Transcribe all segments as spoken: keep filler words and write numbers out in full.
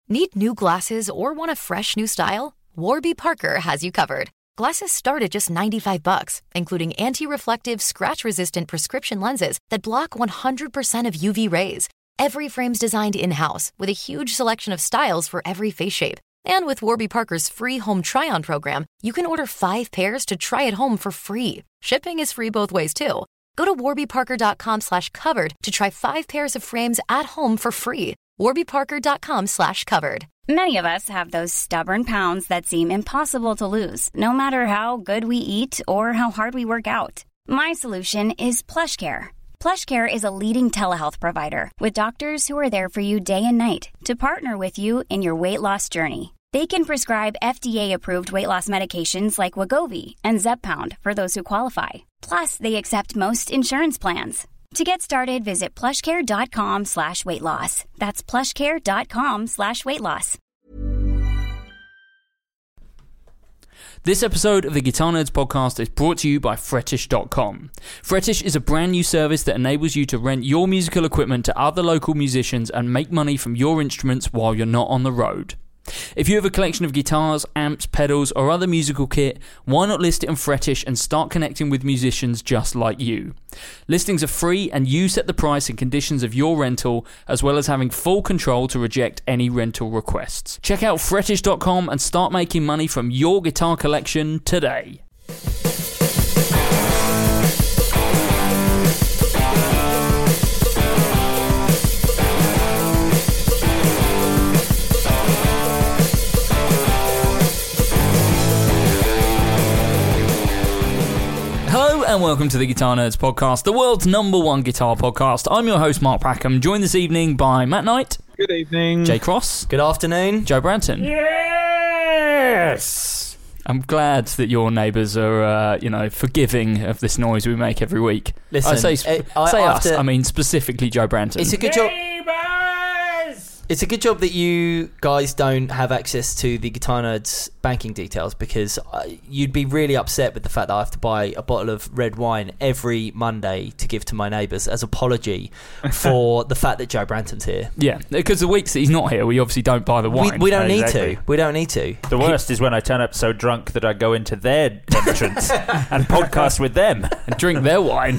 Need new glasses or want a fresh new style? Warby Parker has you covered. Glasses start at just ninety-five bucks, including anti-reflective, scratch-resistant prescription lenses that block one hundred percent of U V rays. Every frame's designed in-house with a huge selection of styles for every face shape. And with Warby Parker's free home try-on program, you can order five pairs to try at home for free. Shipping is free both ways, too. Go to warbyparker.com slash covered to try five pairs of frames at home for free. warbyparker.com slash covered. Many of us have those stubborn pounds that seem impossible to lose, no matter how good we eat or how hard we work out. My solution is PlushCare. PlushCare is a leading telehealth provider with doctors who are there for you day and night to partner with you in your weight loss journey. They can prescribe F D A-approved weight loss medications like Wegovy and Zepbound for those who qualify. Plus, they accept most insurance plans. To get started, visit plushcare.com slash weight loss. That's plushcare.com slash weight loss. This episode of the Guitar Nerds podcast is brought to you by Fretish dot com. Fretish is a brand new service that enables you to rent your musical equipment to other local musicians and make money from your instruments while you're not on the road. If you have a collection of guitars, amps, pedals, or other musical kit, why not list it on Fretish and start connecting with musicians just like you? Listings are free and you set the price and conditions of your rental, as well as having full control to reject any rental requests. Check out Fretish dot com and start making money from your guitar collection today. Hello and welcome to the Guitar Nerds podcast, the world's number one guitar podcast. I'm your host, Mark Packham, joined this evening by Matt Knight. Good evening. Jay Cross. Good afternoon. Joe Branton. Yes! I'm glad that your neighbours are, uh, you know, forgiving of this noise we make every week. Listen, I say, uh, I, say I us, to, I mean specifically Joe Branton. It's a good job. It's a good job that you guys don't have access to the Guitar Nerds banking details, because you'd be really upset with the fact that I have to buy a bottle of red wine every Monday to give to my neighbours as apology for the fact that Joe Branton's here. Yeah, because the weeks that he's not here, we obviously don't buy the wine. We, we don't No, need exactly. to. We don't need to. The worst is when I turn up so drunk that I go into their entrance and podcast with them. and drink their wine.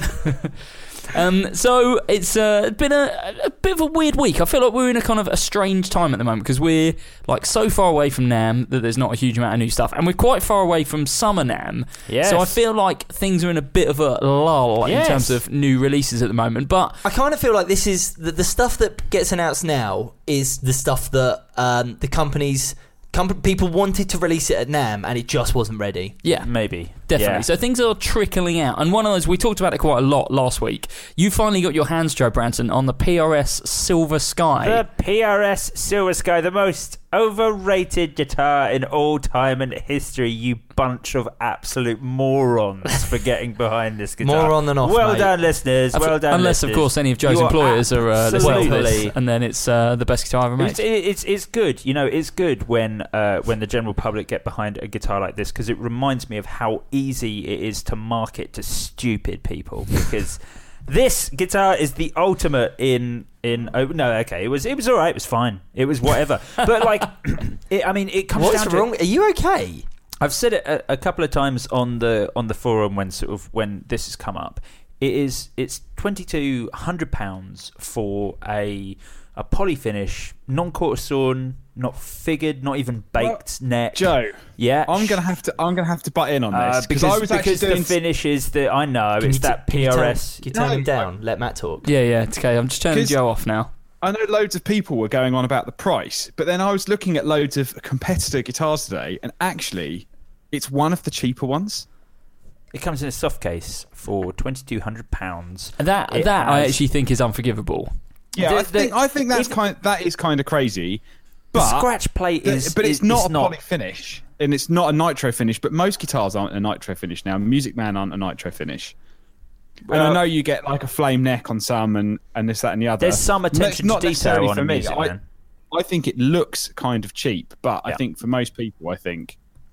Um, so it's uh, been a, a bit of a weird week. I feel like we're in a kind of a strange time at the moment because we're like so far away from NAMM that there's not a huge amount of new stuff, and we're quite far away from summer NAMM. Yes. So I feel like things are in a bit of a lull Yes. in terms of new releases at the moment. But I kind of feel like this is the, the stuff that gets announced now is the stuff that um, the companies. Com- people wanted to release it at NAMM and it just wasn't ready. yeah, Maybe. definitely. Yeah. So things are trickling out, and one of those we talked about it quite a lot last week. You finally got your hands, Joe Branton, on the P R S Silver Sky. The P R S Silver Sky, the most overrated guitar in all time and history, you bunch of absolute morons for getting behind this guitar. Moron than off, Well mate. done, listeners. I Well f- done, Unless, listeners. of course, any of Joe's You are employers are uh, listening to absolutely- this, and then it's uh, the best guitar ever made. It's, it's it's good, you know. It's good when uh, when the general public get behind a guitar like this, because it reminds me of how easy it is to market to stupid people. Because this guitar is the ultimate in in. Oh no, okay, it was it was all right. It was fine. It was whatever. But like, it, I mean, it comes What's down to. wrong? Are you okay? I've said it a, a couple of times on the on the forum when sort of when this has come up. It is it's twenty two hundred pounds for a a poly finish, non quarter sawn, not figured, not even baked Well, neck. Joe, yeah, I'm gonna have to. I'm gonna have to butt in on uh, this because I was actually because doing. the finish is the I know Can it's you t- that can you P turn- R S. Can you turn No, him down? I- Let Matt talk. Yeah, yeah, it's okay. I'm just turning 'Cause- Joe off now. I know loads of people were going on about the price, but then I was looking at loads of competitor guitars today, and actually, it's one of the cheaper ones. It comes in a soft case for twenty two hundred pounds. That It that I has- actually think is unforgivable. Yeah, The- I think the- I think that's even- kind. That is kind of crazy. The But scratch plate the- is, but it's is- not it's a poly finish, and it's not a nitro finish. But most guitars aren't a nitro finish now. Music Man aren't a nitro finish. And Well- I know you get like a flame neck on some, and, and this, that, and the other. There's some It's attention to not detail necessarily on for a me. Music I, Man. I think it looks kind of cheap, but I Yeah. think for most people, I think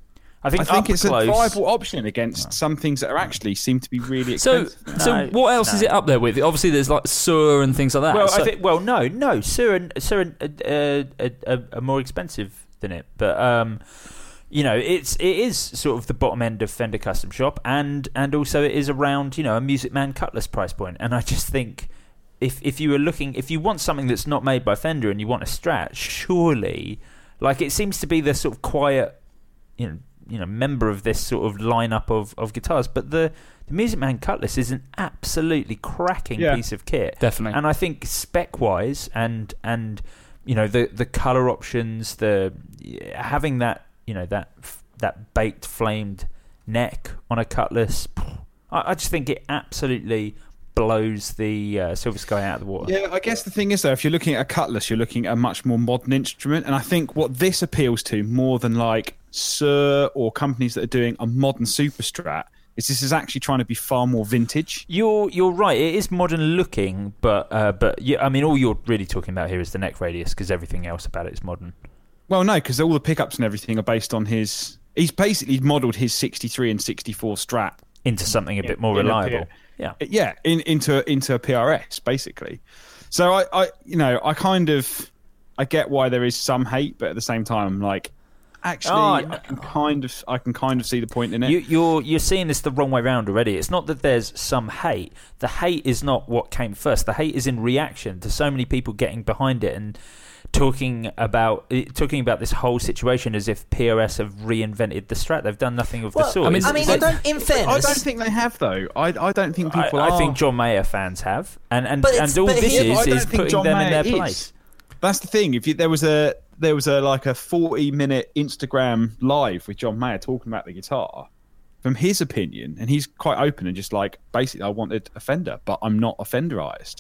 I think, I think it's close, a viable option against some things that are actually seem to be really So, expensive. so No, what else no. is it up there with? Obviously, there's like Sur and things like that. Well, So- I think. Well, no, no. Sur and Sur and, uh, uh, uh, are more expensive than it, but um, you know, it's it is sort of the bottom end of Fender Custom Shop, and and also it is around, you know, a Music Man Cutlass price point. And I just think if if you were looking, if you want something that's not made by Fender and you want a Strat, surely, like it seems to be the sort of quiet, you know. you know, member of this sort of lineup of, of guitars, but the, the Music Man Cutlass is an absolutely cracking Yeah. piece of kit. Definitely. And I think spec wise and and you know the the color options, the having that, you know, that that baked flamed neck on a Cutlass, I, I just think it absolutely blows the uh, Silver Sky out of the water. Yeah, I guess the thing is, though, if you're looking at a Cutlass, you're looking at a much more modern instrument. And I think what this appeals to more than like Sur or companies that are doing a modern Super Strat is this is actually trying to be far more vintage. You're you're right. It is modern looking, but uh, but yeah, I mean, all you're really talking about here is the neck radius, because everything else about it is modern. Well, no, because all the pickups and everything are based on his... He's basically modelled his sixty-three and sixty-four Strat Into something a bit more in a reliable. P- Yeah. Yeah, in, into into a P R S basically. So I, I, you know, I kind of, I get why there is some hate, but at the same time, I'm like, actually, Oh, I no. can kind of, I can kind of see the point in it. You, you're you're seeing this the wrong way round already. It's not that there's some hate. The hate is not what came first. The hate is in reaction to so many people getting behind it and talking about talking about this whole situation as if P R S have reinvented the Strat. They've done nothing of the Well, sort. I mean, It's- I mean, it's I like- don't. In I fairness, don't think they have though. I, I don't think people I, are. I think John Mayer fans have, and and, But it's- and all but this here- Yeah, but I is don't is think putting John them in Mayer their is. place. That's the thing. If you, there was a there was a like a forty minute Instagram live with John Mayer talking about the guitar, from his opinion, and he's quite open and just like, basically, I wanted a Fender, but I'm not a Fenderized,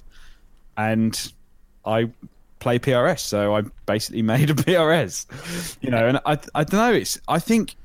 and I play P R S, so I basically made a P R S, you know. And I I don't know. It's I think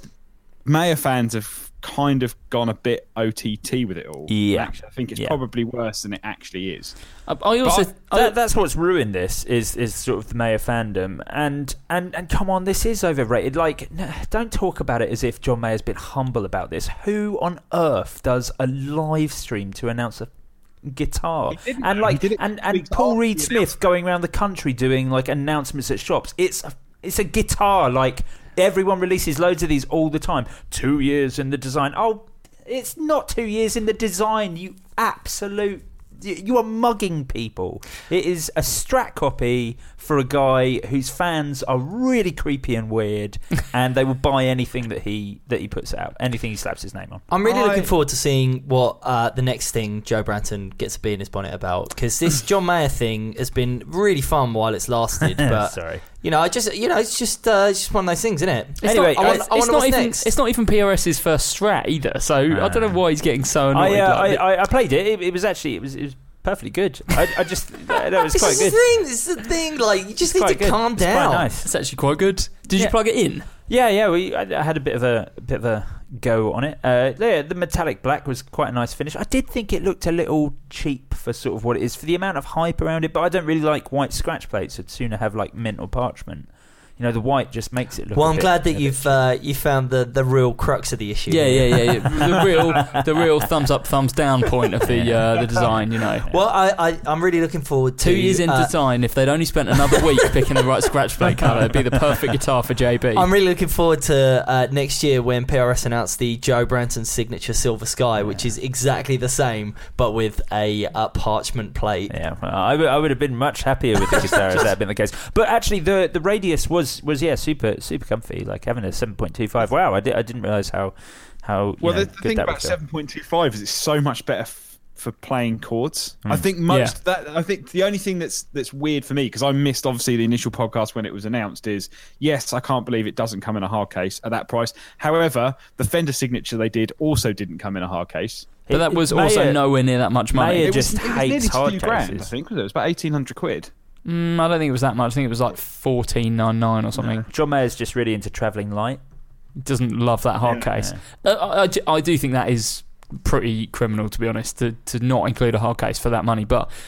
Mayer fans have kind of gone a bit O T T with it all. Yeah. Actually, I think it's Yeah. probably worse than it actually is. I, I also, But I- that, that's what's ruined this is is sort of the Mayer fandom, and and and come on, this is overrated. Like, n- don't talk about it as if John Mayer's been humble about this. Who on earth does a live stream to announce a guitar? He didn't, And though. like, He did it and two and weeks Paul after Reed the Smith going around the country doing like announcements at shops. It's a, it's a guitar. Like, everyone releases loads of these all the time. Two years in the design. Oh, it's not two years in the design. You absolute. You are mugging people. It is a Strat copy for a guy whose fans are really creepy and weird, and they will buy anything that he that he puts out, anything he slaps his name on. I'm really I- looking forward to seeing what uh, the next thing Joe Branton gets a bee in his bonnet about, because this John Mayer thing has been really fun while it's lasted. But Sorry. you know, I just you know, it's just uh, it's just one of those things, isn't it? It's Anyway, not, I it's, want- I it's wonder not what's even next. it's not even PRS's first Strat either. So I don't know why he's getting so annoyed. I, uh, like, I, I I played it. it. It was actually it was it was perfectly good. I, I just that was This quite is good. the thing. This is the thing. Like, you just It's need to quite good. calm It's quite down. nice. it's actually quite good. Did you Yeah. plug it in? Yeah, yeah. We I, I had a bit of a, a bit of a go on it. Uh, yeah, the metallic black was quite a nice finish. I did think it looked a little cheap for sort of what it is, for the amount of hype around it. But I don't really like white scratch plates. I'd sooner have like mint or parchment. You know, the white just makes it look. Well, a I'm bit- glad a that bit you've uh, you found the, the real crux of the issue. Yeah, yeah, yeah. yeah. The real, the real thumbs up, thumbs down point of the uh, the design. You know. Well, I, I I'm really looking forward to Two years into uh, design, if they'd only spent another week picking the right scratch plate colour, it'd be the perfect guitar for J B. I'm really looking forward to uh, next year when P R S announced the Joe Branton signature Silver Sky, which is exactly the same but with a uh, parchment plate. Yeah, well, I, w- I would have been much happier with the guitar if that had been the case. But actually, the the radius was was yeah super super comfy. Like having a seven point two five. Wow, I, di- I didn't realise how how you Well, know, the, the good thing that about would feel. seven point two five is it's so much better f- for playing chords. I Mm. think most that I think the only thing that's that's weird for me, because I missed obviously the initial podcast when it was announced, is yes, I can't believe it doesn't come in a hard case at that price. However, the Fender signature they did also didn't come in a hard case. but that was Mayer- also nowhere near that much money. Mayer It was, just it was hates nearly hard two grand, cases. I think. Was it? It was about eighteen hundred quid. Mm, I don't think it was that much. I think it was like fourteen ninety-nine or something. John Mayer's just really into travelling light. Doesn't love that hard Yeah. case. Uh, I, I ju- I do think that is pretty criminal, to be honest, to, to not include a hard case for that money. But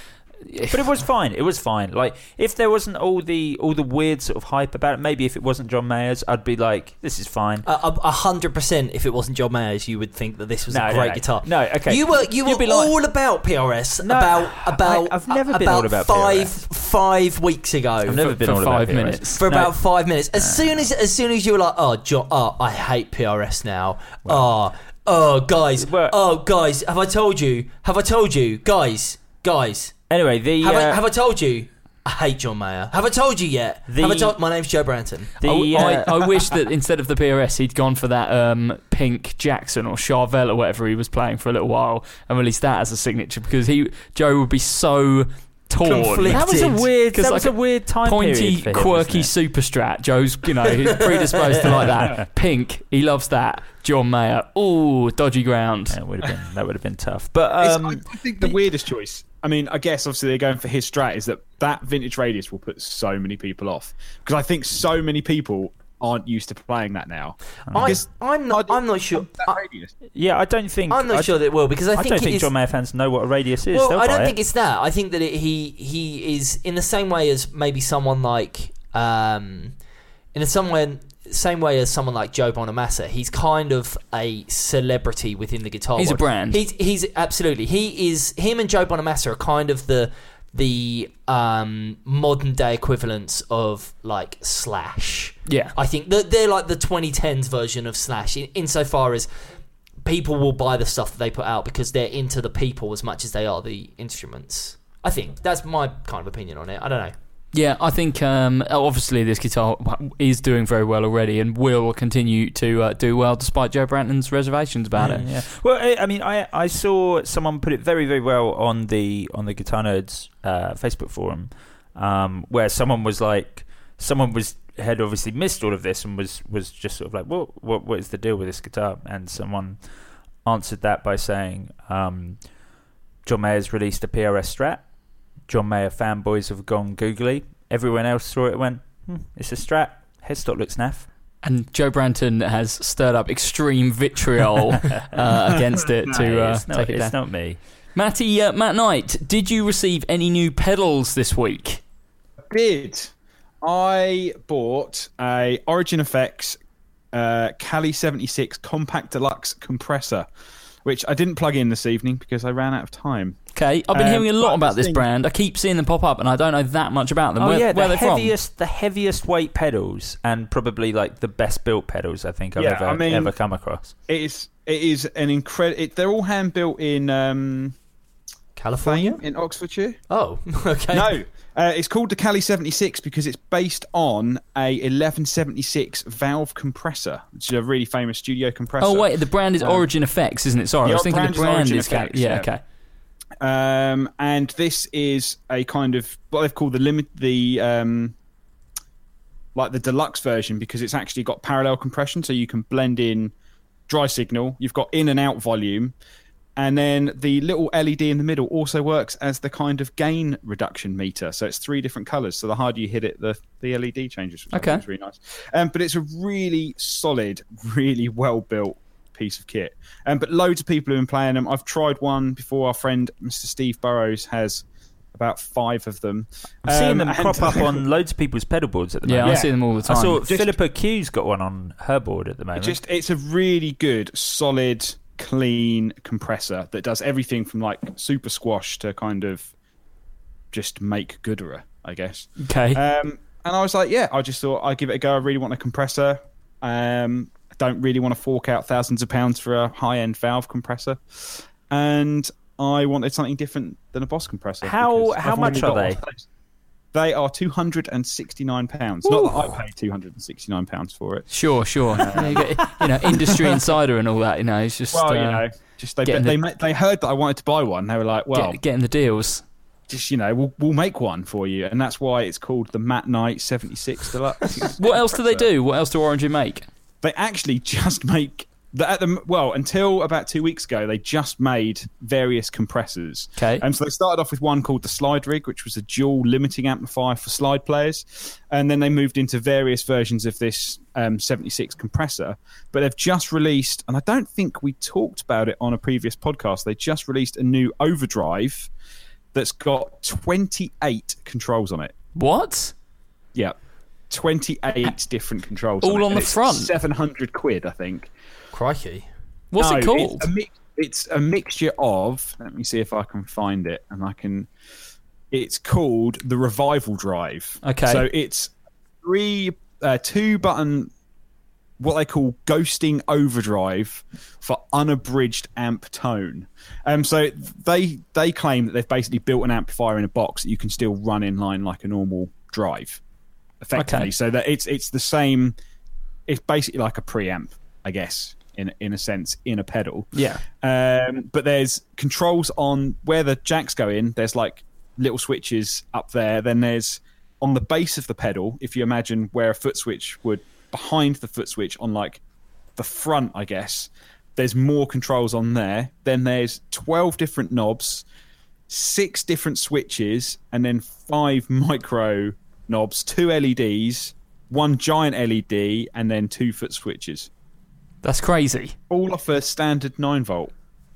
But it was fine. It was fine. Like, if there wasn't all the all the weird sort of hype about it, maybe if it wasn't John Mayer's, I'd be like, this is fine. A a hundred percent. If it wasn't John Mayer's, you would think that this was No, a no, great no. guitar. No, okay. You were you You'd were be like- all about P R S No, about about I- I've never been about all about five P R S. five weeks ago. I've never for- been for all five about P R S. minutes. For No. about five minutes. As soon as as soon as you were like, oh, John, oh, I hate P R S now. Oh, oh, guys. Well- oh, guys. Have I told you? Have I told you, guys? Guys. Anyway, the Have I uh, have I told you? I hate John Mayer. Have I told you yet? The- have I told? My name's Joe Branton. the, I, uh, I, I wish that instead of the P R S, he'd gone for that um, Pink Jackson or Charvel or whatever he was playing for a little while and released that as a signature, because he Joe would be so torn. Conflicted. that was a weird. 'Cause That like was a weird time Pointy, period for him, quirky wasn't super strat. Joe's, you know, he's predisposed to like that. Pink, he loves that. John Mayer, ooh, dodgy ground. it? Yeah, it would have been that would have been tough. But It's- um, I think the weirdest choice. I mean, I guess obviously they're going for his strat. Is that that vintage radius will put so many people off, because I think so many people aren't used to playing that now. I, Because I'm not. I'm not sure. that I, radius. yeah, I don't think I'm not I, sure that it will, because I I think don't it think is- John Mayer fans know what a radius is. Well, They'll I buy don't it. think it's that. I think that it, he he is in the same way as maybe someone like um, in the some way, same way as someone like Joe Bonamassa. He's kind of a celebrity within the guitar He's a world. brand. He's he's absolutely he is him and Joe Bonamassa are kind of the the um, modern day equivalents of like Slash. Yeah. I think that they're like the twenty tens version of Slash in, insofar as people will buy the stuff that they put out because they're into the people as much as they are the instruments. I think that's my kind of opinion on it. I don't know. Yeah, I think um, obviously this guitar is doing very well already and will continue to uh, do well despite Joe Branton's reservations about yeah, it. Yeah. Well, I, I mean, I I saw someone put it very very well on the on the Guitar Nerds uh, Facebook forum, um, where someone was like, someone was had obviously missed all of this and was was just sort of like, what what what is the deal with this guitar? And someone answered that by saying, um, John Mayer's released a P R S Strat. John Mayer fanboys have gone googly. Everyone else saw it and went, hmm, it's a Strat. Headstock looks naff. And Joe Branton has stirred up extreme vitriol uh, against it to No, uh, it's not, take it it's down. not me. Matty, uh, Matt Knight, did you receive any new pedals this week? Did I bought a Origin Effects uh, Cali seventy-six Compact Deluxe compressor, which I didn't plug in this evening because I ran out of time. Okay, I've been Um, hearing a lot but about the this thing- brand. I keep seeing them pop up, and I don't know that much about them. Oh where, yeah, where the are they from? heaviest, the heaviest weight pedals, and probably like the best built pedals I think I've Yeah, ever I mean- ever come across. It is it is an incredible. It, they're all hand built in um, California? in Oxfordshire. Oh, okay. No, uh, it's called the Cali seventy-six because it's based on a eleven seventy-six valve compressor, which is a really famous studio compressor. Oh wait, the brand is Um, Origin Effects, isn't it? Sorry, I the was thinking brand the is brand Origin is Cal- Effects, yeah, yeah. okay. Um, and this is a kind of what they've called the limit, the um, like the deluxe version, because it's actually got parallel compression, so you can blend in dry signal. You've got in and out volume, and then the little L E D in the middle also works as the kind of gain reduction meter. So it's three different colours. So the harder you hit it, the the L E D changes. Which Okay. I think is really nice. Um, but it's a really solid, really well built piece of kit. Um, but loads of people have been playing them. I've tried one before. Our friend Mister Steve Burrows has about five of them. I'm seeing Um, them and- crop up on loads of people's pedal boards at the Yeah, moment. I see them all the I time. saw Just- Philippa Q's got one on her board at the moment. Just it's a really good, solid, clean compressor that does everything from like super squash to kind of just make gooder, I guess. Okay. Um, and I was like, yeah, I just thought I'd give it a go. I really want a compressor. Um, I don't really want to fork out thousands of pounds for a high-end valve compressor, and I wanted something different than a Boss compressor. How- because how I've much already are got one of those. They are two hundred and sixty-nine pounds. Not that I paid two hundred and sixty-nine pounds for it. Sure, sure. Yeah, you, get, you know, industry insider and all that. You know, it's just Well, uh, you know, just they getting they, the- they they heard that I wanted to buy one. They were like, well, get, getting the deals. just you know, we'll we'll make one for you, and that's why it's called the Matt Knight seventy-six Deluxe. What else do they do? What else do Origin make? They actually just make the, at the well until about two weeks ago. They just made various compressors. Okay. And so they started off with one called the Slide Rig, which was a dual limiting amplifier for slide players, and then they moved into various versions of this um, seventy-six compressor. But they've just released, and I don't think we talked about it on a previous podcast. They just released a new overdrive that's got twenty-eight controls on it. What? Yeah, twenty-eight different controls. All on, it. on the And it's front? seven hundred quid, I think. Crikey. What's No, it called? It's a, mi- it's a mixture of. Let me see if I can find it, and I can. It's called the Revival Drive. Okay. So it's three, uh, two button, what they call ghosting overdrive for unabridged amp tone. Um, so they they claim that they've basically built an amplifier in a box that you can still run in line like a normal drive, effectively. Okay. So that it's it's the same. It's basically like a preamp, I guess, in in a sense, in a pedal. Yeah. Um, but there's controls on where the jacks go in. There's like little switches up there. Then there's on the base of the pedal, if you imagine where a foot switch would, behind the foot switch on like the front, I guess, there's more controls on there. Then there's twelve different knobs, six different switches, and then five micro knobs, two L E Ds, one giant L E D, and then two foot switches. That's crazy. All off a standard nine volt.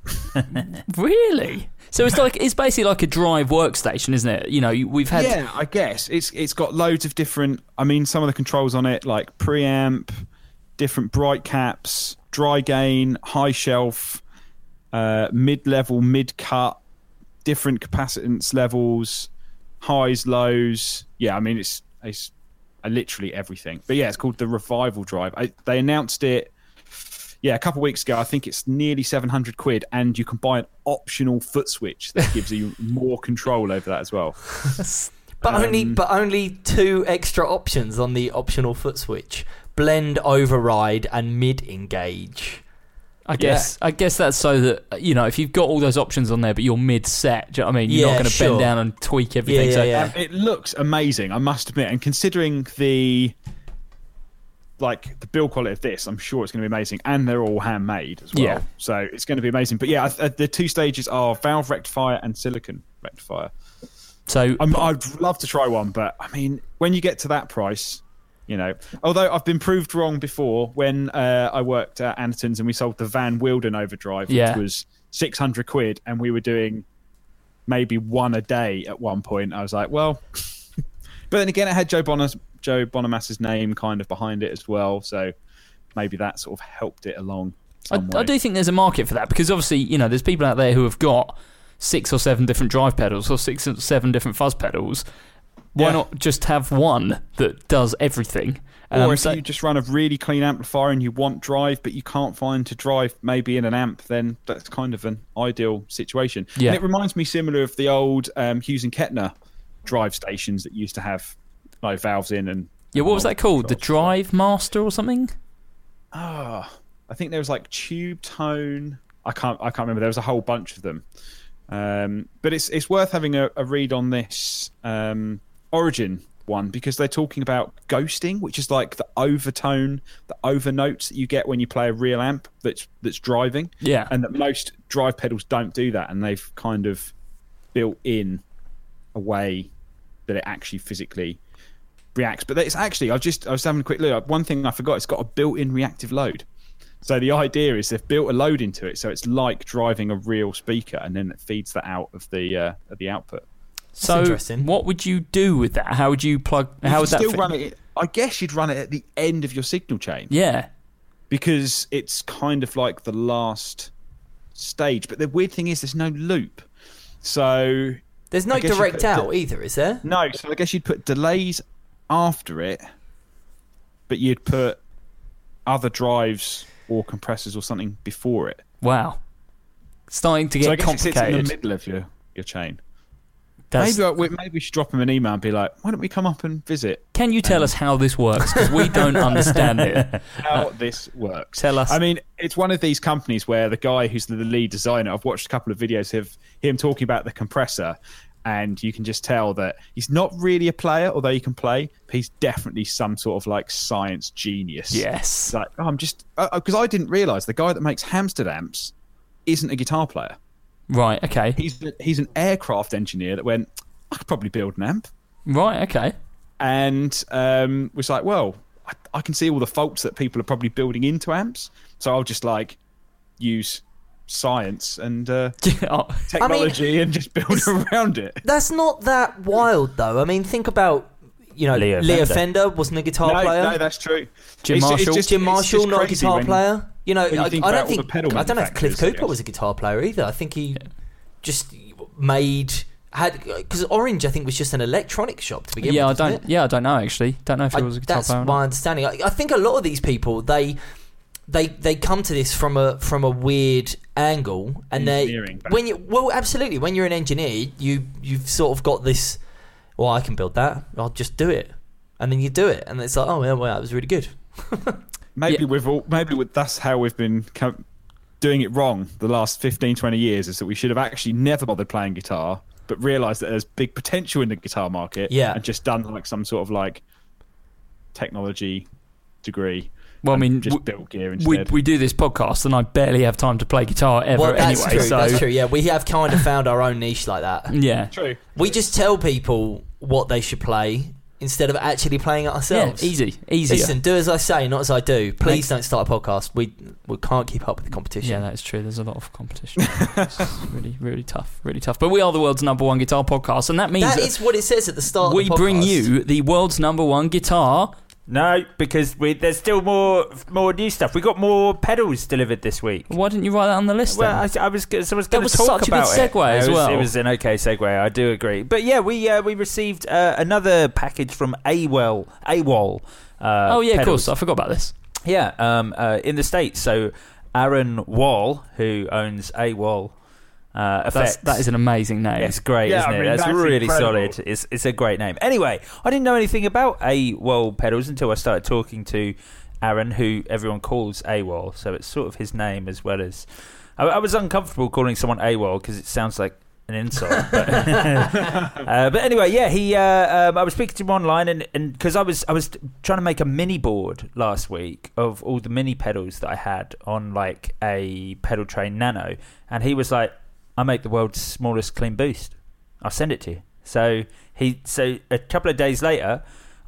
Really? So it's like it's basically like a drive workstation, isn't it? You know, we've had Yeah, I guess it's it's got loads of different. I mean, some of the controls on it, like preamp, different bright caps, dry gain, high shelf, uh, mid level, mid cut, different capacitance levels, highs, lows. Yeah, I mean, it's it's uh, literally everything. But yeah, it's called the Revival Drive. I, they announced it. Yeah, a couple of weeks ago. I think it's nearly seven hundred quid, and you can buy an optional foot switch that gives you more control over that as well. But Um, only but only two extra options on the optional foot switch: blend, override, and mid engage. I guess I guess that's so that, you know, if you've got all those options on there but you're mid set, do you know what I mean? You're Yeah, not going to sure. bend down and tweak everything. Yeah, so yeah, Um, it looks amazing, I must admit, and considering the like the build quality of this, I'm sure it's going to be amazing, and they're all handmade as well. Yeah. So it's going to be amazing. But yeah, I th- the two stages are valve rectifier and silicon rectifier. so I'm, I'd love to try one, but I mean, when you get to that price, you know, although I've been proved wrong before when uh, I worked at Anderton's and we sold the Van Wilden overdrive, which Yeah. was six hundred quid, and we were doing maybe one a day at one point. I was like, well, but then again, it had Joe Bonner's, Joe Bonamass's name kind of behind it as well, so maybe that sort of helped it along. I, some I way. do think there's a market for that, because obviously, you know, there's people out there who have got six or seven different drive pedals or six or seven different fuzz pedals. Why Yeah. not just have one that does everything? Or Um, if so- you just run a really clean amplifier and you want drive, but you can't find to drive maybe in an amp, then that's kind of an ideal situation. Yeah. And it reminds me similar of the old um, Hughes and Kettner drive stations that used to have like valves in and. yeah, what was that called? The controls. Drive Master or something? Ah, I think there was like Tube Tone. I can't. I can't remember. There was a whole bunch of them. Um, but it's it's worth having a, a read on this um, Origin one, because they're talking about ghosting, which is like the overtone, the over notes that you get when you play a real amp that's that's driving. Yeah. And that most drive pedals don't do that, and they've kind of built in a way that it actually physically reacts. But it's actually, I've just I was having a quick look. One thing I forgot, it's got a built-in reactive load. So the idea is they've built a load into it, so it's like driving a real speaker, and then it feeds that out of the uh, of the output. So interesting. what would you do with that? How would you plug? How you would that still fit? run it? I guess you'd run it at the end of your signal chain, Yeah. because it's kind of like the last stage. But the weird thing is, there's no loop. So There's no I guess you direct put out the- either, is there? no, so I guess you'd put delays after it, but you'd put other drives or compressors or something before it. Wow. Starting to So I get guess it sits in complicated. the middle of your, your chain. That's- Maybe I, we- maybe we should drop him an email and be like, why don't we come up and visit Can you tell us how this works? Because we don't understand it. how this works? Tell us. I mean, it's one of these companies where the guy who's the lead designer, I've watched a couple of videos of him talking about the compressor, and you can just tell that he's not really a player, although he can play. But he's definitely some sort of like science genius. Yes. It's like, oh, I'm just because I didn't realise the guy that makes Hamstead amps isn't a guitar player. Right, okay. He's he's an aircraft engineer that went, I could probably build an amp, Right, okay. and um, was like, well, I, I can see all the faults that people are probably building into amps, so I'll just like use science and uh, Oh, technology I mean, and just build around it. That's not that wild, though. I mean, think about, you know, Leo Leo Fender. Fender wasn't a guitar No, player. no, that's true. Jim It's- it's Marshall? just- Jim it's Marshall, just not a crazy guitar when- player. You know, when you I, think I about don't all the think pedal I don't know if Cliff manufacturers, Cooper I guess. was a guitar player either. I think he just made had because Orange, I think, was just an electronic shop to begin yeah, I with. wasn't don't. it? Yeah, I don't know actually. Don't know if he I- was a guitar that's player. or my not. understanding. I, I think a lot of these people they they they come to this from a from a weird angle, and they Engineering when you well absolutely when you're an engineer, you you've sort of got this. Well, I can build that. I'll just do it, and then you do it, and it's like, oh yeah, well, that was really good. Maybe Yeah. we've all, maybe with, that's how we've been co- doing it wrong the last fifteen, twenty years, is that we should have actually never bothered playing guitar, but realised that there's big potential in the guitar market, Yeah. and just done like some sort of like technology degree. Well, I and mean, just w- built gear we instead. we do this podcast, and I barely have time to play guitar ever Well, that's anyway. true. so That's true. Yeah, we have kind of found our own niche like that. yeah, True. We just tell people what they should play instead of actually playing it yeah, ourselves. easy, easier. Listen, do as I say, not as I do. Please Mate. don't start a podcast. We we can't keep up with the competition. Yeah, that is true. There's a lot of competition. It's really, really tough. Really tough. But we are the world's number one guitar podcast, and that means That that is what it says at the start we of the podcast. bring you the world's number one guitar. No, because we, there's still more more new stuff. We got more pedals delivered this week. Why didn't you write that on the list Well, then? I, I was go- so I was That going was to talk such a good about it. segue as it was, well. It was an okay segue. I do agree. But yeah, we uh, we received uh, another package from AWOL. AWOL. Uh, oh yeah, of pedals. course. I forgot about this. Yeah, um, uh, in the States. So Aaron Wall, who owns AWOL uh, Effects. That's, that is an amazing name. It's great, Yeah, isn't I it? mean, That's, that's really incredible. solid. It's it's a great name. Anyway, I didn't know anything about AWOL pedals until I started talking to Aaron, who everyone calls AWOL. So it's sort of his name as well as. I, I was uncomfortable calling someone AWOL because it sounds like an insult. But, uh, but anyway, yeah, he. Uh, um, I was speaking to him online, and and because I was I was trying to make a mini board last week of all the mini pedals that I had on like a pedal train Nano, and he was like, "I make the world's smallest clean boost. I'll send it to you." So he. So a couple of days later,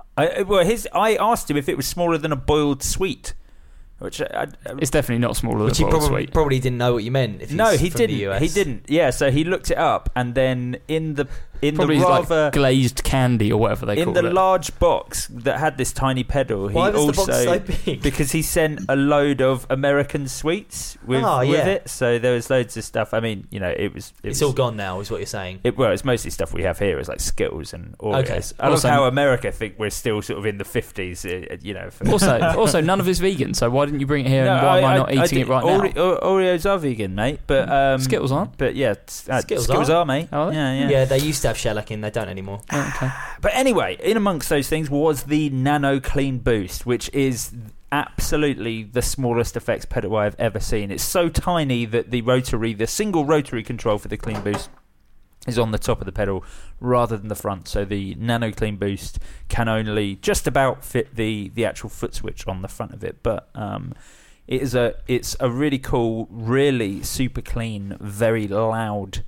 I well his. I asked him if it was smaller than a boiled sweet, which I, I, It's definitely not smaller Which than he a boiled probably, sweet. probably didn't know what you meant. If no, he's he from didn't. The U S. He didn't. Yeah, so he looked it up, and then in the in Probably the like rather glazed candy or whatever they in call the it. large box that had this tiny pedal, he Why was the also box so big? because he sent a load of American sweets with, Oh, with yeah. it. So there was loads of stuff. I mean, you know, it was it It's was, all gone now, is what you're saying. It, well, it's mostly stuff we have here. It's like Skittles and Oreos. Okay. I love Also- how America think we're still sort of in the fifties. Uh, you know. For, also, also, none of it's vegan. So why didn't you bring it here? and why am I not eating did- it right Ore- now? O- Oreos are vegan, mate. But um, Skittles aren't. But yeah, s- uh, Skittles Skittles, are? are, mate. Are they? Yeah, yeah. Yeah, they used to have shellac in. They don't anymore. Oh, okay. But anyway, in amongst those things was the Nano Clean Boost, which is absolutely the smallest effects pedal I've ever seen. It's so tiny that the rotary, the single rotary control for the Clean Boost is on the top of the pedal rather than the front. So the Nano Clean Boost can only just about fit the, the actual foot switch on the front of it. But um, it is a it's a really cool, really super clean, very loud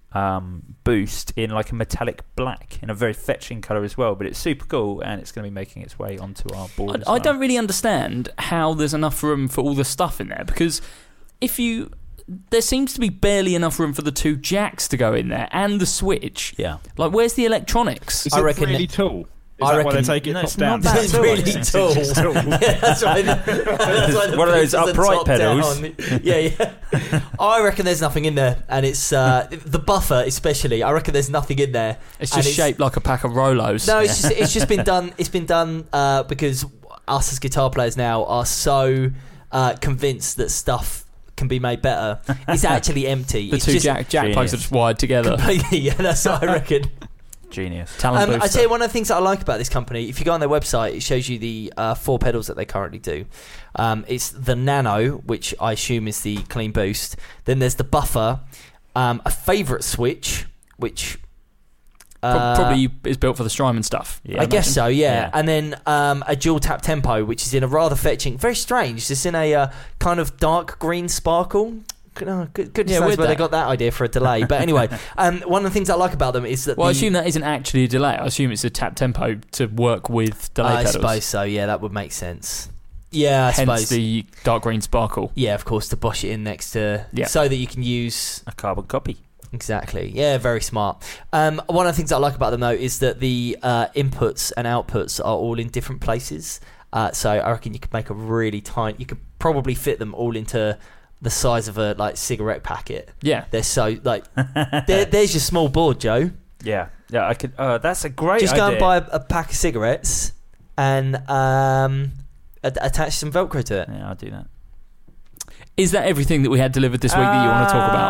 um, boost in like a metallic black in a very fetching colour as well. But it's super cool, and it's going to be making its way onto our board. as I, I well. don't really understand how there's enough room for all the stuff in there, because if you there seems to be barely enough room for the two jacks to go in there and the switch. Yeah. Like, where's the electronics? Is I it reckon really it- tall? Is I that why they reckon- take it No, top it's down? not that It's tall. really It's tall. just tall. Yeah, that's why. That's why the One of those pictures are upright top pedals. down. Yeah, yeah. I reckon there's nothing in there, and it's uh, the buffer especially. I reckon there's nothing in there. It's and just shaped like a pack of Rolos. No, it's just it's just been done. It's been done uh, because us as guitar players now are so uh, convinced that stuff can be made better. It's actually empty. the it's two just jack jack plugs are genius. just wired together. completely. Yeah, that's what I reckon. Genius. Talent Um, I booster. tell you, one of the things that I like about this company, if you go on their website, it shows you the uh, four pedals that they currently do. Um, it's the Nano, which I assume is the clean boost. Then there's the Buffer, um, a favourite switch, which Pro- uh, Probably is built for the Strymon stuff. Yeah, I guess so, yeah. Yeah. And then um, a dual tap tempo, which is in a rather fetching, very strange. It's in a uh, kind of dark green sparkle. Oh, good, goodness Yeah, knows with where they that. got that idea for a delay. But anyway, um, one of the things I like about them is that Well, I the, assume that isn't actually a delay. I assume it's a tap tempo to work with delay I pedals. suppose so. Yeah, that would make sense. Yeah, I Hence suppose. the dark green sparkle. Yeah, of course, to bosh it in next to... Yeah. So that you can use... A carbon copy. Exactly. Yeah, very smart. Um, one of the things I like about them, though, is that the uh, inputs and outputs are all in different places. Uh, so I reckon you could make a really tiny... You could probably fit them all into the size of a like cigarette packet. Yeah. They're so... like there, There's your small board, Joe. Yeah. Yeah, I could... Uh, that's a great Just idea. go and buy a, a pack of cigarettes and um, a- attach some Velcro to it. Yeah, I'll do that. Is that everything that we had delivered this week that you want to talk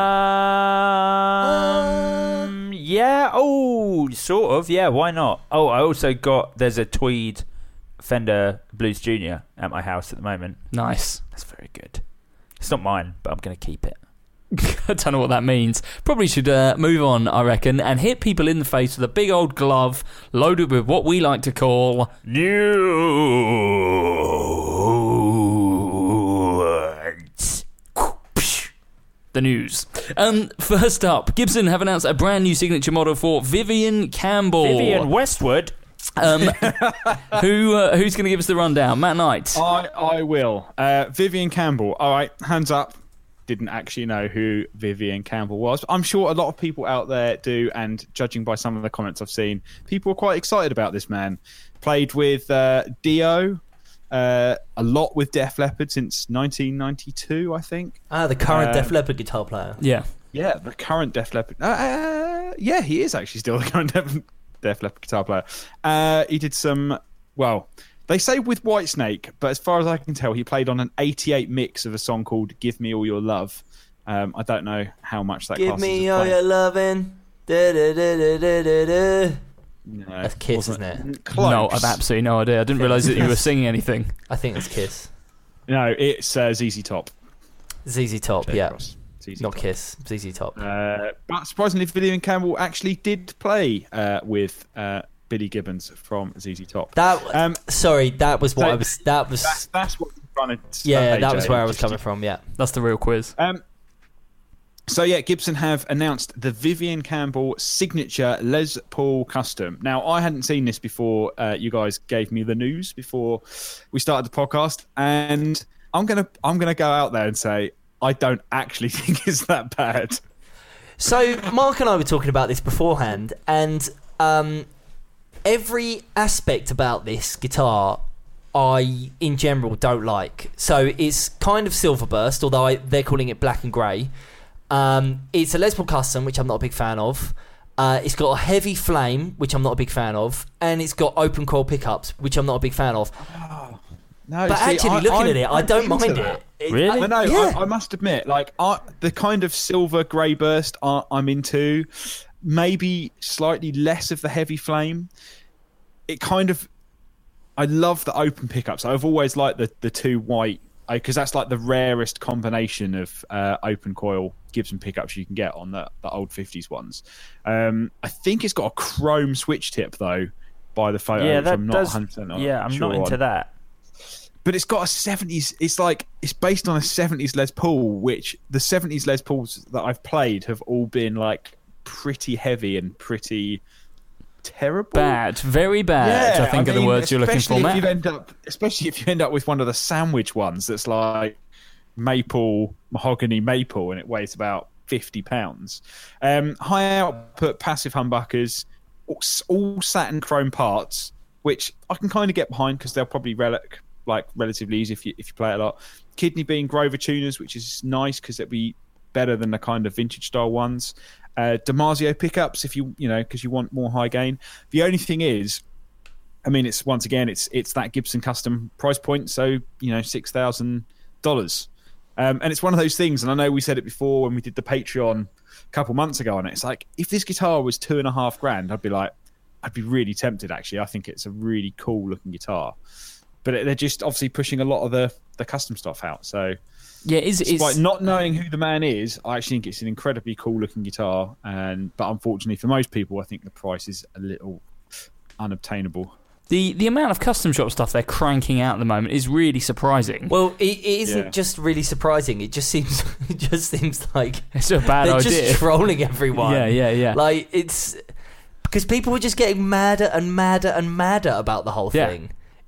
about? Um, yeah. Oh, sort of. Yeah, why not? Oh, I also got... There's a Tweed Fender Blues Junior at my house at the moment. Nice. That's very good. It's not mine, but I'm going to keep it. I don't know what that means. Probably should uh, move on, I reckon, and hit people in the face with a big old glove loaded with what we like to call news. The news. Um, first up, Gibson have announced a brand new signature model for Vivian Campbell. Vivian Westwood. Um, who uh, who's going to give us the rundown? Matt Knight. I, I will. Uh, Vivian Campbell. All right, hands up. Didn't actually know who Vivian Campbell was. I'm sure a lot of people out there do, and judging by some of the comments I've seen, people are quite excited about this man. Played with uh, Dio, uh, a lot with Def Leppard since nineteen ninety-two, I think. Ah, the current Uh, Def Leppard guitar player. Yeah. Yeah, the current Def Leppard. Uh, uh, yeah, he is actually still the current Def, Def Leppard guitar player. Uh, he did some, well, they say with Whitesnake, but as far as I can tell, he played on an eighty-eight mix of a song called "Give Me All Your Love." Um, I don't know how much that. Give me all your loving. Da, da, da, da, da, da, da. No, That's Kiss, isn't it? Close. No, I've absolutely no idea. I didn't realise that you were singing anything. I think it's Kiss. No, it's uh, Z Z Top. Z Z Top, Jake yeah. Ross. Z Z Not Top. Kiss. Z Z Top. Uh, but surprisingly, Vivian Campbell actually did play uh, with uh, Billy Gibbons from Z Z Top. That. Um, sorry, that was what so I was. That was. That's, that's what I'm trying to say. yeah, that was Jay. where I was Just- coming from. Yeah. That's the real quiz. Um, so yeah, Gibson have announced the Vivian Campbell signature Les Paul Custom. Now, I hadn't seen this before. Uh, you guys gave me the news before we started the podcast, and I'm gonna I'm gonna go out there and say I don't actually think it's that bad. So Mark and I were talking about this beforehand, and um, every aspect about this guitar I, in general, don't like. So it's kind of silver burst, although I, they're calling it black and grey. Um, it's a Les Paul Custom, which I'm not a big fan of. Uh, it's got a heavy flame, which I'm not a big fan of, and it's got open coil pickups, which I'm not a big fan of. No, But see, actually, I- looking I'm- at it, I I'm don't into mind that. it. It- Really? I, But no, yeah. I, I must admit, like I, the kind of silver grey burst I, I'm into, maybe slightly less of the heavy flame. It kind of, I love the open pickups. I've always liked the the two white, because that's like the rarest combination of uh, open coil Gibson pickups you can get on the, the old fifties ones. Um, I think it's got a chrome switch tip though, by the photo. Yeah, which that I'm not does. one hundred percent Yeah, I'm sure not into on. that. But it's got a seventies. It's like it's based on a seventies Les Paul, which the seventies Les Pauls that I've played have all been like pretty heavy and pretty terrible. Bad. Very bad, Yeah, I think are the mean, words you're looking for, especially if Matt. you end up, especially if you end up with one of the sandwich ones that's like maple, mahogany maple, and it weighs about fifty pounds. Um, high output passive humbuckers, all, all satin chrome parts, which I can kind of get behind because they'll probably relic. Like relatively easy if you if you play it a lot. Kidney bean Grover tuners, which is nice because it'd be better than the kind of vintage style ones. Uh, Damasio pickups if you you know because you want more high gain. The only thing is, I mean, it's once again it's it's that Gibson custom price point, so you know six thousand dollars, um, and it's one of those things. And I know we said it before when we did the Patreon a couple months ago on it. It's like if this guitar was two and a half grand, I'd be like, I'd be really tempted. Actually, I think it's a really cool looking guitar. But they're just obviously pushing a lot of the, the custom stuff out. So, Yeah, is despite it's not knowing who the man is, I actually think it's an incredibly cool looking guitar. And but unfortunately for most people, I think the price is a little unobtainable. the the amount of custom shop stuff they're cranking out at the moment is really surprising. Well, it, it isn't Yeah. just really surprising. It just seems, it just seems like It's a bad they're idea. just trolling everyone. Yeah, yeah, yeah. Like it's because people were just getting madder and madder and madder about the whole Yeah. thing.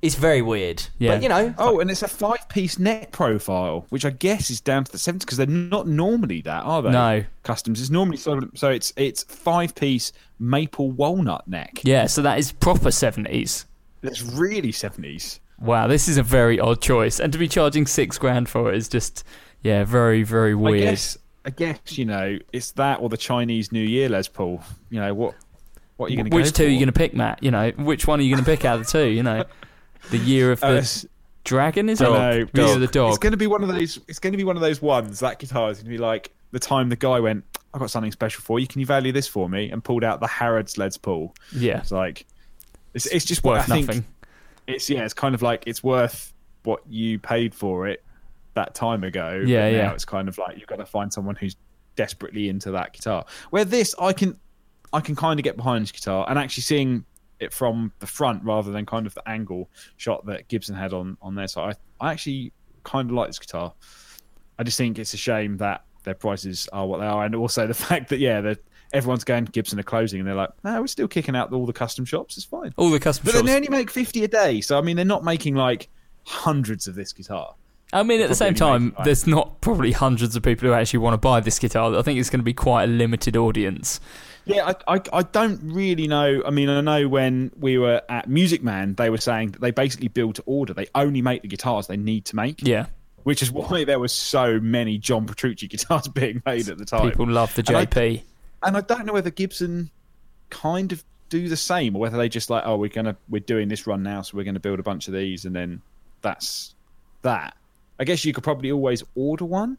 It's very weird. Yeah. But, you know. Oh, and it's a five-piece neck profile, which I guess is down to the seventies because they're not normally that, are they? No. Customs. It's normally sort of, so it's it's five-piece maple walnut neck. Yeah, so that is proper seventies. It's really seventies. Wow, this is a very odd choice. And to be charging six grand for it is just, yeah, very, very weird. I guess, I guess, you know, it's that or the Chinese New Year Les Paul. You know, what what are you going to go for? Which two are you going to pick, Matt? You know, which one are you going to pick out of the two? You know, the year of the Uh, dragon, is it? Dog. Year of the dog. It's going to be one of those. It's going to be one of those ones. That guitar is going to be like the time the guy went, "I've got something special for you. Can you value this for me?" and pulled out the Harrods Les Paul. Yeah, it's like it's it's just what worth I think. nothing. It's yeah. It's kind of like it's worth what you paid for it that time ago. Yeah, but yeah. Now it's kind of like you've got to find someone who's desperately into that guitar. Where this, I can, I can kind of get behind this guitar and actually seeing it from the front rather than kind of the angle shot that Gibson had on on their side. I, I actually kind of like this guitar. I just think it's a shame that their prices are what they are, and also the fact that yeah, that everyone's going Gibson are closing, and they're like, no, we're still kicking out all the custom shops. It's fine. All the custom but shops. then they only make fifty a day, so I mean, they're not making like hundreds of this guitar. I mean, at the same Probably time, make, like- there's not probably hundreds of people who actually want to buy this guitar. I think it's going to be quite a limited audience. Yeah, I, I I don't really know. I mean, I know when we were at Music Man, they were saying that they basically build to order. They only make the guitars they need to make. Yeah. Which is why there were so many John Petrucci guitars being made at the time. People love the And I- J P. And I don't know whether Gibson kind of do the same, or whether they just like, oh, we're gonna we're doing this run now, so we're gonna build a bunch of these, and then that's that. I guess you could probably always order one.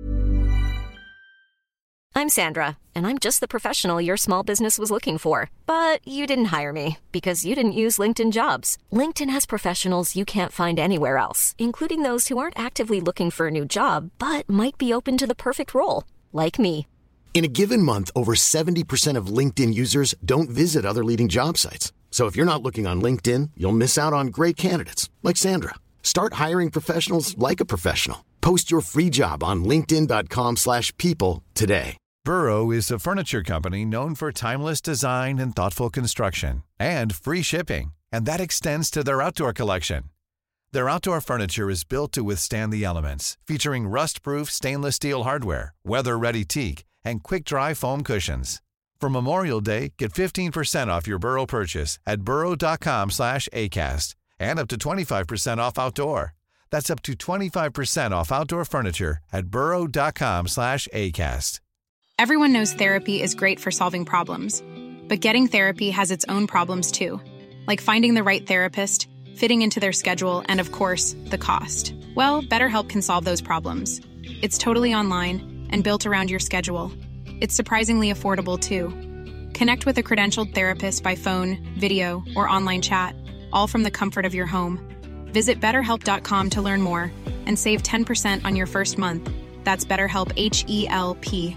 I'm Sandra, and I'm just the professional your small business was looking for. But you didn't hire me because you didn't use LinkedIn Jobs. LinkedIn has professionals you can't find anywhere else, including those who aren't actively looking for a new job, but might be open to the perfect role, like me. In a given month, over seventy percent of LinkedIn users don't visit other leading job sites. So if you're not looking on LinkedIn, you'll miss out on great candidates like Sandra. Start hiring professionals like a professional. Post your free job on linkedin dot com slash people today. Burrow is a furniture company known for timeless design and thoughtful construction and free shipping, and that extends to their outdoor collection. Their outdoor furniture is built to withstand the elements, featuring rust-proof stainless steel hardware, weather-ready teak, and quick-dry foam cushions. For Memorial Day, get fifteen percent off your Burrow purchase at burrow dot com slash acast and up to twenty-five percent off outdoor. That's up to twenty-five percent off outdoor furniture at burrow dot com slash acast. Everyone knows therapy is great for solving problems, but getting therapy has its own problems too, like finding the right therapist, fitting into their schedule, and of course, the cost. Well, BetterHelp can solve those problems. It's totally online and built around your schedule. It's surprisingly affordable too. Connect with a credentialed therapist by phone, video, or online chat, all from the comfort of your home. Visit better help dot com to learn more and save ten percent on your first month. That's BetterHelp, H E L P.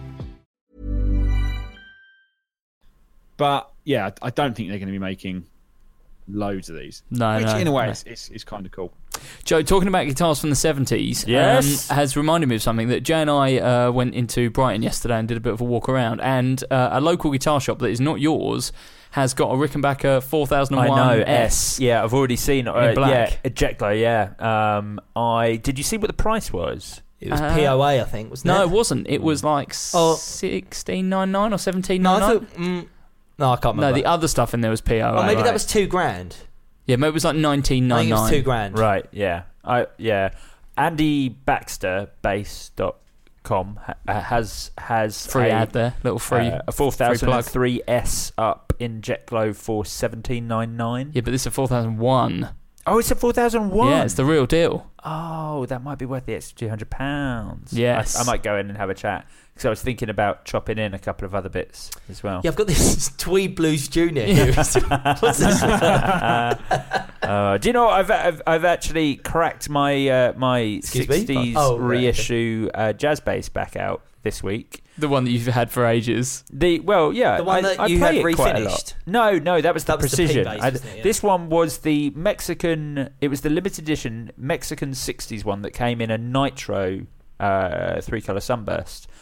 But yeah, I don't think they're going to be making loads of these. No, which no, in a way no. is, is, is kind of cool. Joe, talking about guitars from the seventies, Yes. um, has reminded me of something that Jay and I uh, went into Brighton yesterday and did a bit of a walk around, and uh, a local guitar shop that is not yours has got a Rickenbacker four thousand one I know S. Yeah, I've already seen. Uh, In black. Yeah, a jet glow. Yeah. Um, I did. You see what the price was? It was Uh, P O A, I think, wasn't No, it? it wasn't. It was like Oh. sixteen ninety-nine or seventeen No, I ninety-nine. thought, mm, no, I can't No, remember. the other stuff in there was P O A. Oh, maybe right. that was two grand. Yeah, maybe it was like nineteen I think it was two ninety-nine. grand. Right. Yeah. I yeah. Andy Baxter bass dot com ha- has has Free a, ad there, little free. uh, a four thousand three S up in jet glow for seventeen ninety-nine. Yeah, but this is a four thousand one. Oh, it's a four thousand one. Yeah, it's the real deal. Oh, that might be worth the extra two hundred pounds. Yes. I, I might go in and have a chat because I was thinking about chopping in a couple of other bits as well. Yeah, I've got this Tweed Blues Junior here. What's this? Uh, do you know what? I've, I've I've actually cracked my uh, my Excuse me? sixties Oh, right, reissue uh, jazz bass back out this week. The one that you've had for ages. The well, yeah, The one I, that I you play had it quite a lot. refinished? No, no, that was the That was the P precision. bass, I- wasn't it? Yeah. This one was the Mexican. It was the limited edition Mexican sixties one that came in a nitro uh, three color sunburst.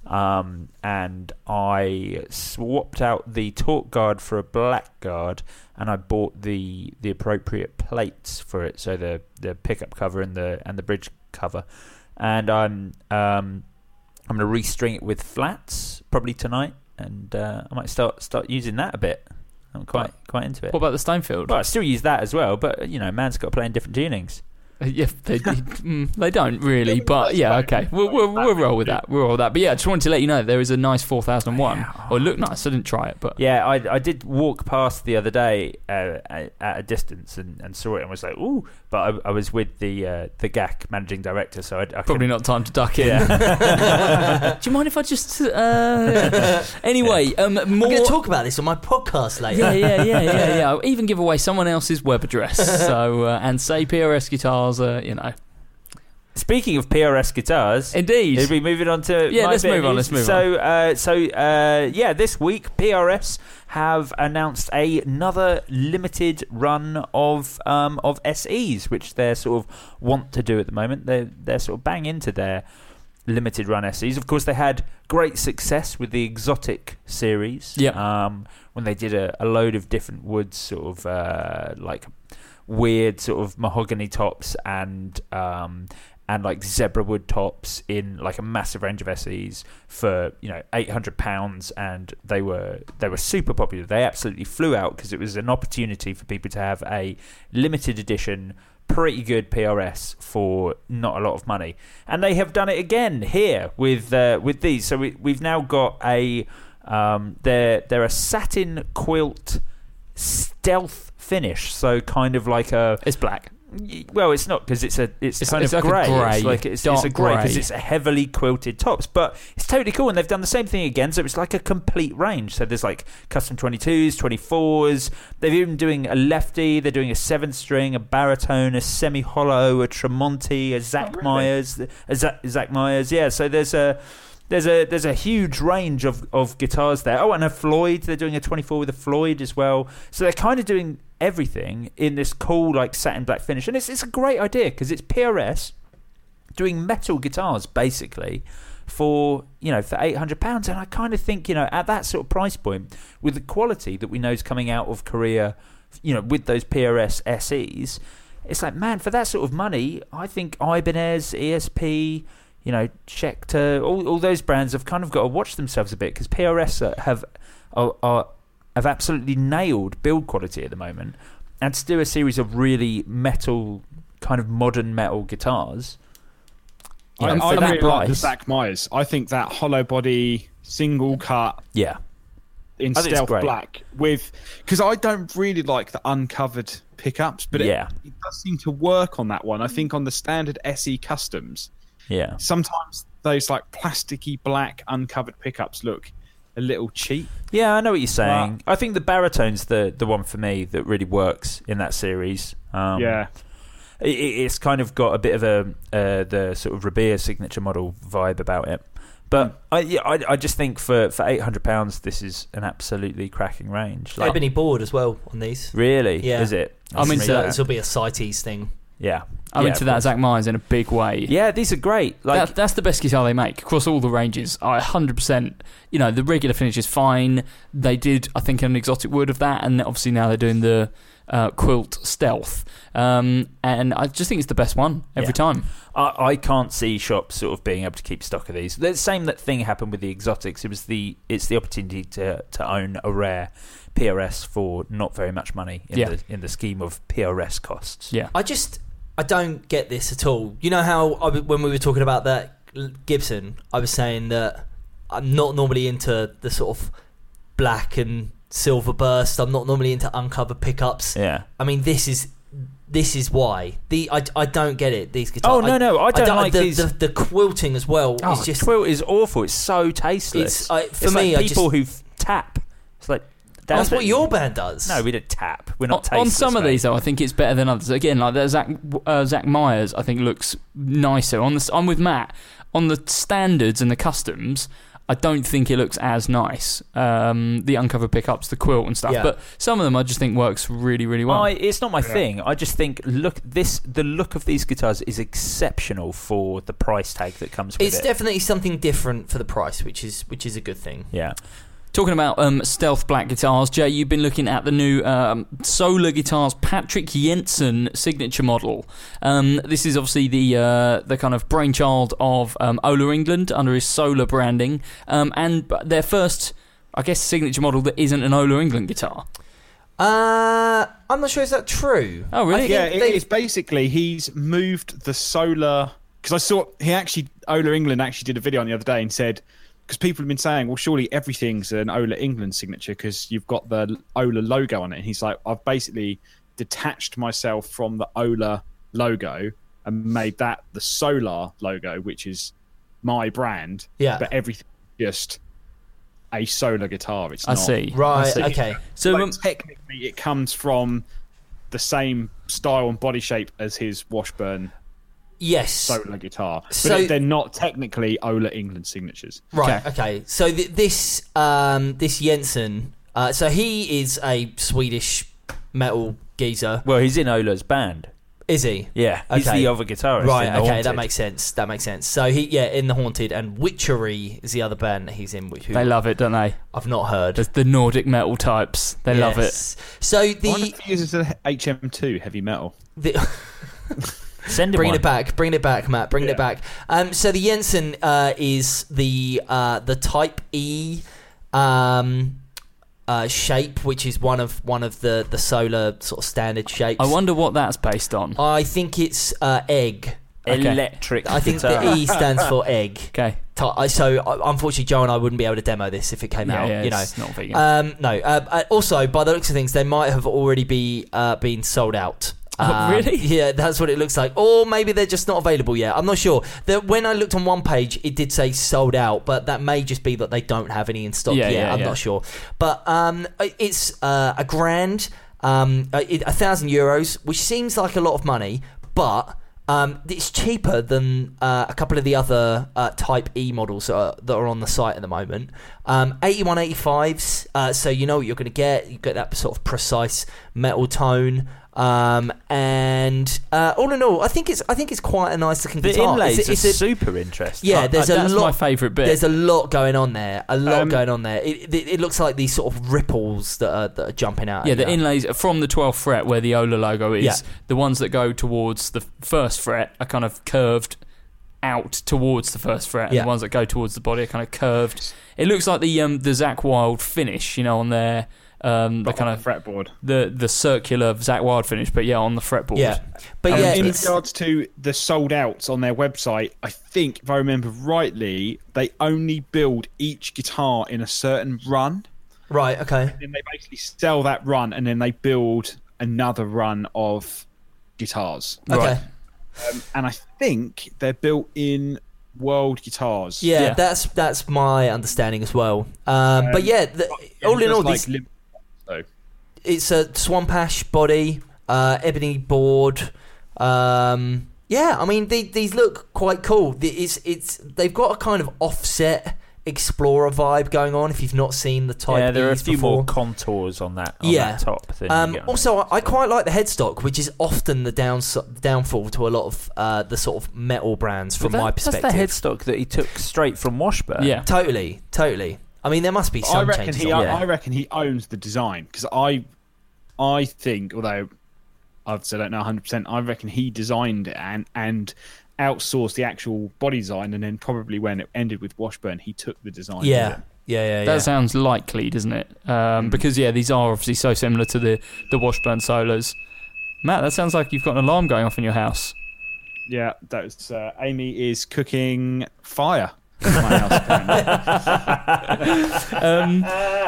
Um, and I swapped out the torque guard for a black guard, and I bought the the appropriate plates for it, so the the pickup cover and the and the bridge cover. And I'm um, I'm going to restring it with flats probably tonight, and uh, I might start start using that a bit. I'm quite quite into it. What about the Stonefield? Well, I still use that as well, but you know, man's got to play in different tunings. Yeah, they, they, mm, they don't really, but yeah, okay, we'll, we'll, we'll roll with that. We'll roll with that. But yeah, I just wanted to let you know that there is a nice four thousand one. Oh, it looked nice. I didn't try it, but yeah, I I did walk past the other day uh, at a distance and, and saw it and was like, ooh. But I, I was with the uh, the G A C managing director, so I, I probably not time to duck in. Yeah. Do you mind if I just? Uh... Anyway, um, more. I'm going to talk about this on my podcast later. Yeah, yeah, yeah, yeah, yeah. I'll even give away someone else's web address. So uh, and say P R S Guitars. Uh, you know. Speaking of P R S guitars, indeed, are we moving on to yeah? Let's move on. Let's move so, on. Uh, so, uh, yeah, this week P R S have announced a, another limited run of um, of S Es, which they sort of want to do at the moment. They they're sort of bang into their limited run S Es. Of course, they had great success with the Exotic series. Yeah. Um, when they did a, a load of different woods, sort of uh, like. weird sort of mahogany tops and um, and like zebra wood tops in like a massive range of S Es for, you know, eight hundred pounds, and they were they were super popular. They absolutely flew out because it was an opportunity for people to have a limited edition pretty good P R S for not a lot of money, and they have done it again here with uh, with these. So we, we've now got a um, they're they're a satin quilt stealth finish, so kind of like a it's black. Well, it's not, because it's a it's, it's kind it's of like grey. A grey it's like it's, it's a grey because it's a heavily quilted tops, but it's totally cool. And they've done the same thing again, so it's like a complete range. So there's like custom twenty-twos, twenty-fours. They're even doing a lefty. They're doing a seven string, a baritone, a semi hollow, a Tremonti, a Zach oh, really? Myers, a Zach, Zach Myers. Yeah. So there's a There's a there's a huge range of, of guitars there. Oh, and a Floyd. They're doing a twenty-four with a Floyd as well. So they're kind of doing everything in this cool like satin black finish, and it's it's a great idea because it's P R S doing metal guitars basically for, you know, for eight hundred pounds. And I kind of think, you know, at that sort of price point, with the quality that we know is coming out of Korea, you know, with those P R S S Es, it's like, man, for that sort of money, I think Ibanez, E S P, you know, Schecter, all all those brands have kind of got to watch themselves a bit, because P R S have are, are have absolutely nailed build quality at the moment, and to do a series of really metal, kind of modern metal guitars. You know, I, I really price, like the Zach Myers. I think that hollow body single cut, yeah, in stealth black with, because I don't really like the uncovered pickups, but it, yeah. it does seem to work on that one. I think on the standard S E Customs. Yeah. Sometimes those like plasticky black uncovered pickups look a little cheap. Yeah, I know what you're saying. But I think the baritone's the the one for me that really works in that series. Um, yeah. It, it's kind of got a bit of a uh, the sort of Rabea signature model vibe about it. But mm. I, yeah, I I just think for, for eight hundred pounds, this is an absolutely cracking range. Like, ebony board as well on these. Really? Yeah. Is it? I mean, so this will be a CITES thing. Yeah. I'm yeah, into that Zach Myers in a big way. Yeah, these are great. Like that, that's the best guitar they make across all the ranges. I one hundred percent. You know, the regular finish is fine. They did, I think, an exotic wood of that, and obviously now they're doing the uh, quilt stealth. Um, and I just think it's the best one every yeah. time. I, I can't see shops sort of being able to keep stock of these. The same that thing happened with the exotics. It was the it's the opportunity to to own a rare P R S for not very much money in yeah. the in the scheme of P R S costs. Yeah, I just. I don't get this at all. You know how I, when we were talking about that Gibson, I was saying that I'm not normally into the sort of black and silver burst. I'm not normally into uncovered pickups. Yeah. I mean, this is this is why the I, I don't get it. These guitars. Oh no no I don't, I don't like the, these. The, the quilting as well. Oh, is just quilt is awful. It's so tasteless. It's, I, for it's me, like people I just, who tap. It's like. That's, That's what your band does. No, we don't tap. We're not on, tasteless. On some of mate. these, though, I think it's better than others. Again, like that Zach, uh, Zach Myers, I think looks nicer. On the, I'm with Matt. On the standards and the customs, I don't think it looks as nice. Um, the uncovered pickups, the quilt and stuff. Yeah. But some of them I just think works really, really well. I, it's not my thing. I just think look this the look of these guitars is exceptional for the price tag that comes with It's it. definitely something different for the price, which is which is a good thing. Yeah. Talking about um, stealth black guitars, Jay, you've been looking at the new um, Solar Guitars Patrick Jensen signature model. Um, this is obviously the uh, the kind of brainchild of um, Ola England under his Solar branding, um, and their first, I guess, signature model that isn't an Ola England guitar. Uh, I'm not sure is that true. Oh, really? I think Yeah, it they- is basically he's moved the Solar because I saw he actually Ola England actually did a video on the other day and said because people have been saying, well, surely everything's an Ola England signature because you've got the Ola logo on it. And he's like, I've basically detached myself from the Ola logo and made that the Solar logo, which is my brand. Yeah. But everything just a Solar guitar. It's I not. see. Right, I see. okay. So Like, um, technically, it comes from the same style and body shape as his Washburn Yes. Solar guitar, but So- they're not technically Ola England signatures. Right. Okay. So th- this um, this Jensen, uh, so he is a Swedish metal geezer, Well, he's in Ola's band. is he? Yeah, he's Okay. the other guitarist. Right. in The Okay. Haunted. That makes sense. That makes sense. So he, yeah, in the Haunted, and Witchery is the other band that he's in, which who they love it, don't they? I've not heard. The, the Nordic metal types. They love it. Yes. So I wonder the, if he uses an H M two heavy metal. the Send him bring one. it back, bring it back, Matt, bring Yeah. it back. Um, so the Jensen uh, is the uh, the Type E um, uh, shape, which is one of one of the, the Solar sort of standard shapes. I wonder what that's based on. I think it's uh, egg. Okay. Electric. I think guitar. the E stands for egg. Okay. Ty- I- So uh, unfortunately, Joe and I wouldn't be able to demo this if it came Yeah, out. yeah, you know, it's not vegan. Um, no. Uh, uh, also, by the looks of things, they might have already be uh, been sold out. Oh, Um, really? Yeah, that's what it looks like. Or maybe they're just not available yet. I'm not sure. The, when I looked on one page, it did say sold out, but that may just be that they don't have any in stock Yeah, yet. yeah, I'm yeah. not sure. But um, it's uh, a grand, um, a, a thousand euros, which seems like a lot of money, but um, it's cheaper than uh, a couple of the other uh, Type E models that are, that are on the site at the moment. Um, eighty-one eighty-fives, uh, so you know what you're going to get. You get that sort of precise metal tone. Um, and uh, all in all, I think it's I think it's quite a nice looking The guitar. inlays It's a- it's are a- super interesting. yeah, Uh, there's a that's lot. my favourite bit. There's a lot going on there. A lot Um, going on there. It, it, it looks like these sort of ripples that are, that are jumping out. Yeah, at the you. inlays from the twelfth fret where the Ola logo is, Yeah. the ones that go towards the first fret are kind of curved out towards the first fret, and Yeah. the ones that go towards the body are kind of curved. It looks like the um, the Zakk Wylde finish, you know, on their um, the But kind on of the fretboard. the the circular Zakk Wylde finish, but yeah, on the fretboard. Yeah, but Um, yeah, in it's, regards to the sold outs on their website, I think if I remember rightly, they only build each guitar in a certain run. right. Okay. Then they basically sell that run, and then they build another run of guitars. Okay. Right. Um, and I think they're built in World Guitars. Yeah, Yeah. that's that's my understanding as well. Um, but Um, yeah, the, Yeah, all in just all, like these, lim- so. it's a swamp ash body, uh, ebony board. Um, yeah, I mean the, these look quite cool. The- It's it's they've got a kind of offset Explorer vibe going on. If you've not seen the Type Yeah, there are a E's few before. more contours on that. On Yeah. that top. Than you Um, get on also, I, I quite like the headstock, which is often the down, downfall to a lot of uh, the sort of metal brands from But that- my perspective. That's the headstock that he took straight from Washburn. Yeah. Totally, totally. I mean, there must be some I reckon changes he. on I, there. I reckon he owns the design because I, I think although I've said I don't know one hundred percent. I reckon he designed it and and outsourced the actual body design, and then probably when it ended with Washburn, he took the design. with Yeah, it. yeah, yeah, That yeah. sounds likely, doesn't it? Um, Because yeah, these are obviously so similar to the the Washburn Solas. Matt, that sounds like you've got an alarm going off in your house. Yeah, that's uh, Amy is cooking fire in my house apparently. Um,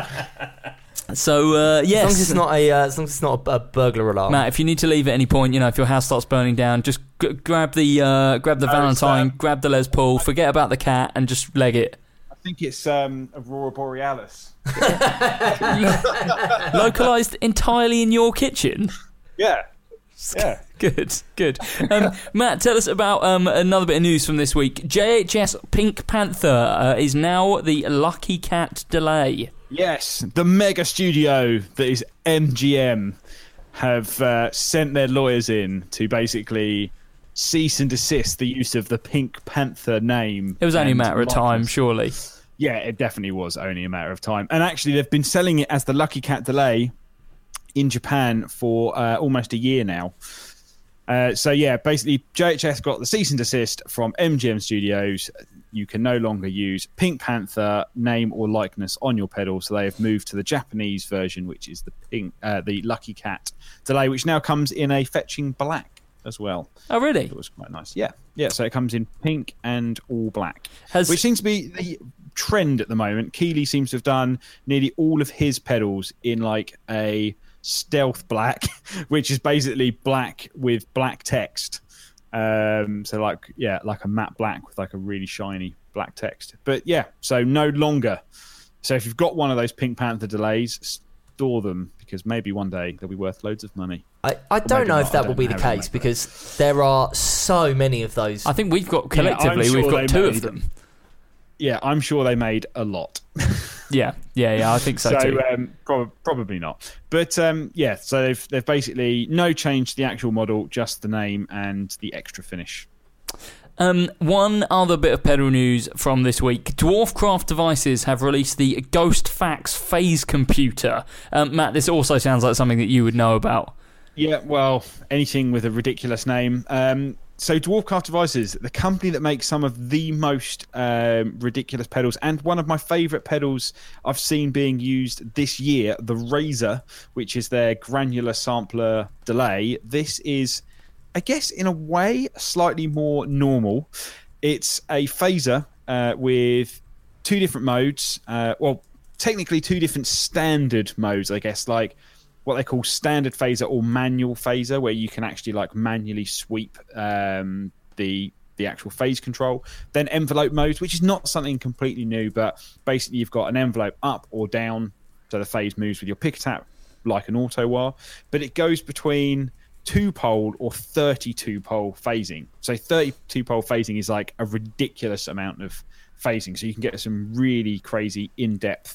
so uh, As yes, long as it's not a, uh, as long as it's not a, a burglar alarm. Matt, if you need to leave at any point, you know, if your house starts burning down, just g- grab the uh, grab the No, it's, Valentine, um, grab the Les Paul, forget about the cat, and just leg it. I think it's um, Aurora Borealis. Localized entirely in your kitchen. Yeah. Yeah. Good, good. Um, Matt, tell us about um, another bit of news from this week. J H S Pink Panther uh, is now the Lucky Cat delay. Yes, the mega studio that is M G M have uh, sent their lawyers in to basically cease and desist the use of the Pink Panther name. It was only a and matter of time, likeness. surely. Yeah, it definitely was only a matter of time. And actually, they've been selling it as the Lucky Cat delay in Japan for uh, almost a year now. Uh, so yeah, basically J H S got the cease and desist from M G M Studios. You can no longer use Pink Panther name or likeness on your pedal. So they have moved to the Japanese version, which is the pink, uh, the Lucky Cat delay, which now comes in a fetching black as well. Oh, really? It was quite nice. Yeah, yeah. So it comes in pink and all black, Has- which seems to be the trend at the moment. Keeley seems to have done nearly all of his pedals in like a stealth black, which is basically black with black text. Um, so like, yeah, like a matte black with like a really shiny black text. But yeah, so no longer. So if you've got one of those Pink Panther delays, store them because maybe one day they'll be worth loads of money. I, I don't maybe know not, if that I will be the don't have case it, because there are so many of those. I think we've got, Yeah, I'm collectively, sure we've got they two made of them. Yeah, I'm sure they made a lot. Yeah, yeah, yeah, I think so, So too. um, prob- probably not. But um, yeah, so they've they've basically no change to the actual model, just the name and the extra finish. Um, one other bit of pedal news from this week. Dwarfcraft Devices have released the GhostFax Phase Computer. Um, Matt, this also sounds like something that you would know about. Yeah, well, anything with a ridiculous name. Um, so Dwarfcraft Devices, the company that makes some of the most um, ridiculous pedals, and one of my favourite pedals I've seen being used this year, the Razor, which is their granular sampler delay. This is, I guess, in a way, slightly more normal. It's a phaser uh, with two different modes. Uh, well, technically two different standard modes, I guess, like what they call standard phaser or manual phaser, where you can actually like manually sweep um, the the actual phase control. Then envelope mode, which is not something completely new, but basically you've got an envelope up or down, so the phase moves with your pick tap like an auto wah, but it goes between two pole or thirty-two pole phasing. So thirty-two pole phasing is like a ridiculous amount of phasing, so you can get some really crazy in-depth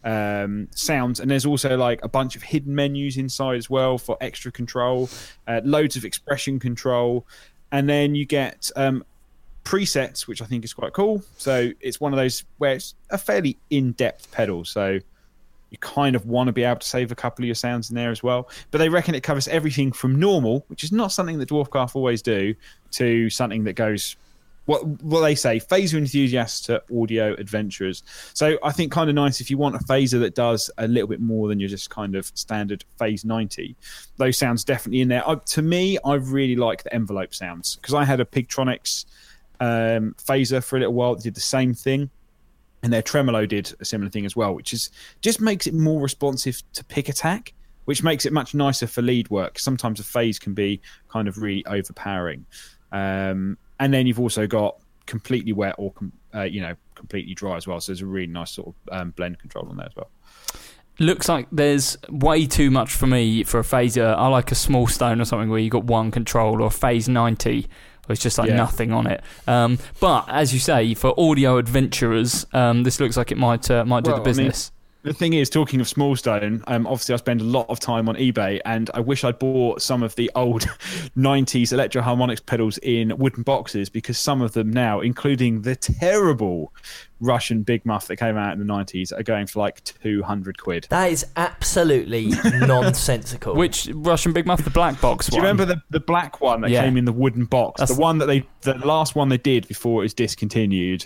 um sounds. And there's also like a bunch of hidden menus inside as well for extra control, uh, loads of expression control, and then you get um presets, which I think is quite cool. So it's one of those where it's a fairly in-depth pedal, so you kind of want to be able to save a couple of your sounds in there as well. But they reckon it covers everything from normal, which is not something that Dwarfcraft always do, to something that goes what what they say, phaser enthusiasts to audio adventurers. So I think kind of nice if you want a phaser that does a little bit more than your just kind of standard phase ninety. Those sounds definitely in there. I, to me, I really like the envelope sounds because I had a Pigtronics um, phaser for a little while that did the same thing, and their tremolo did a similar thing as well, which is just makes it more responsive to pick attack, which makes it much nicer for lead work. Sometimes a phase can be kind of really overpowering. Um, and then you've also got completely wet or uh, you know completely dry as well. So there's a really nice sort of um, blend control on there as well. Looks like there's way too much for me for a phaser. I like a small stone or something where you got one control, or phase ninety. It's just like Yeah. nothing on it. Um, but as you say, for audio adventurers, um, this looks like it might uh, might do Well, the I mean, business. the thing is, talking of small stone, um, obviously I spend a lot of time on eBay, and I wish I'd bought some of the old nineties Electro Harmonix pedals in wooden boxes, because some of them now, including the terrible Russian Big Muff that came out in the nineties, are going for like two hundred quid. That is absolutely nonsensical. Which Russian Big Muff, the black box Do one? you remember the, the black one that Yeah. came in the wooden box? That's- The one that they, the last one they did before it was discontinued.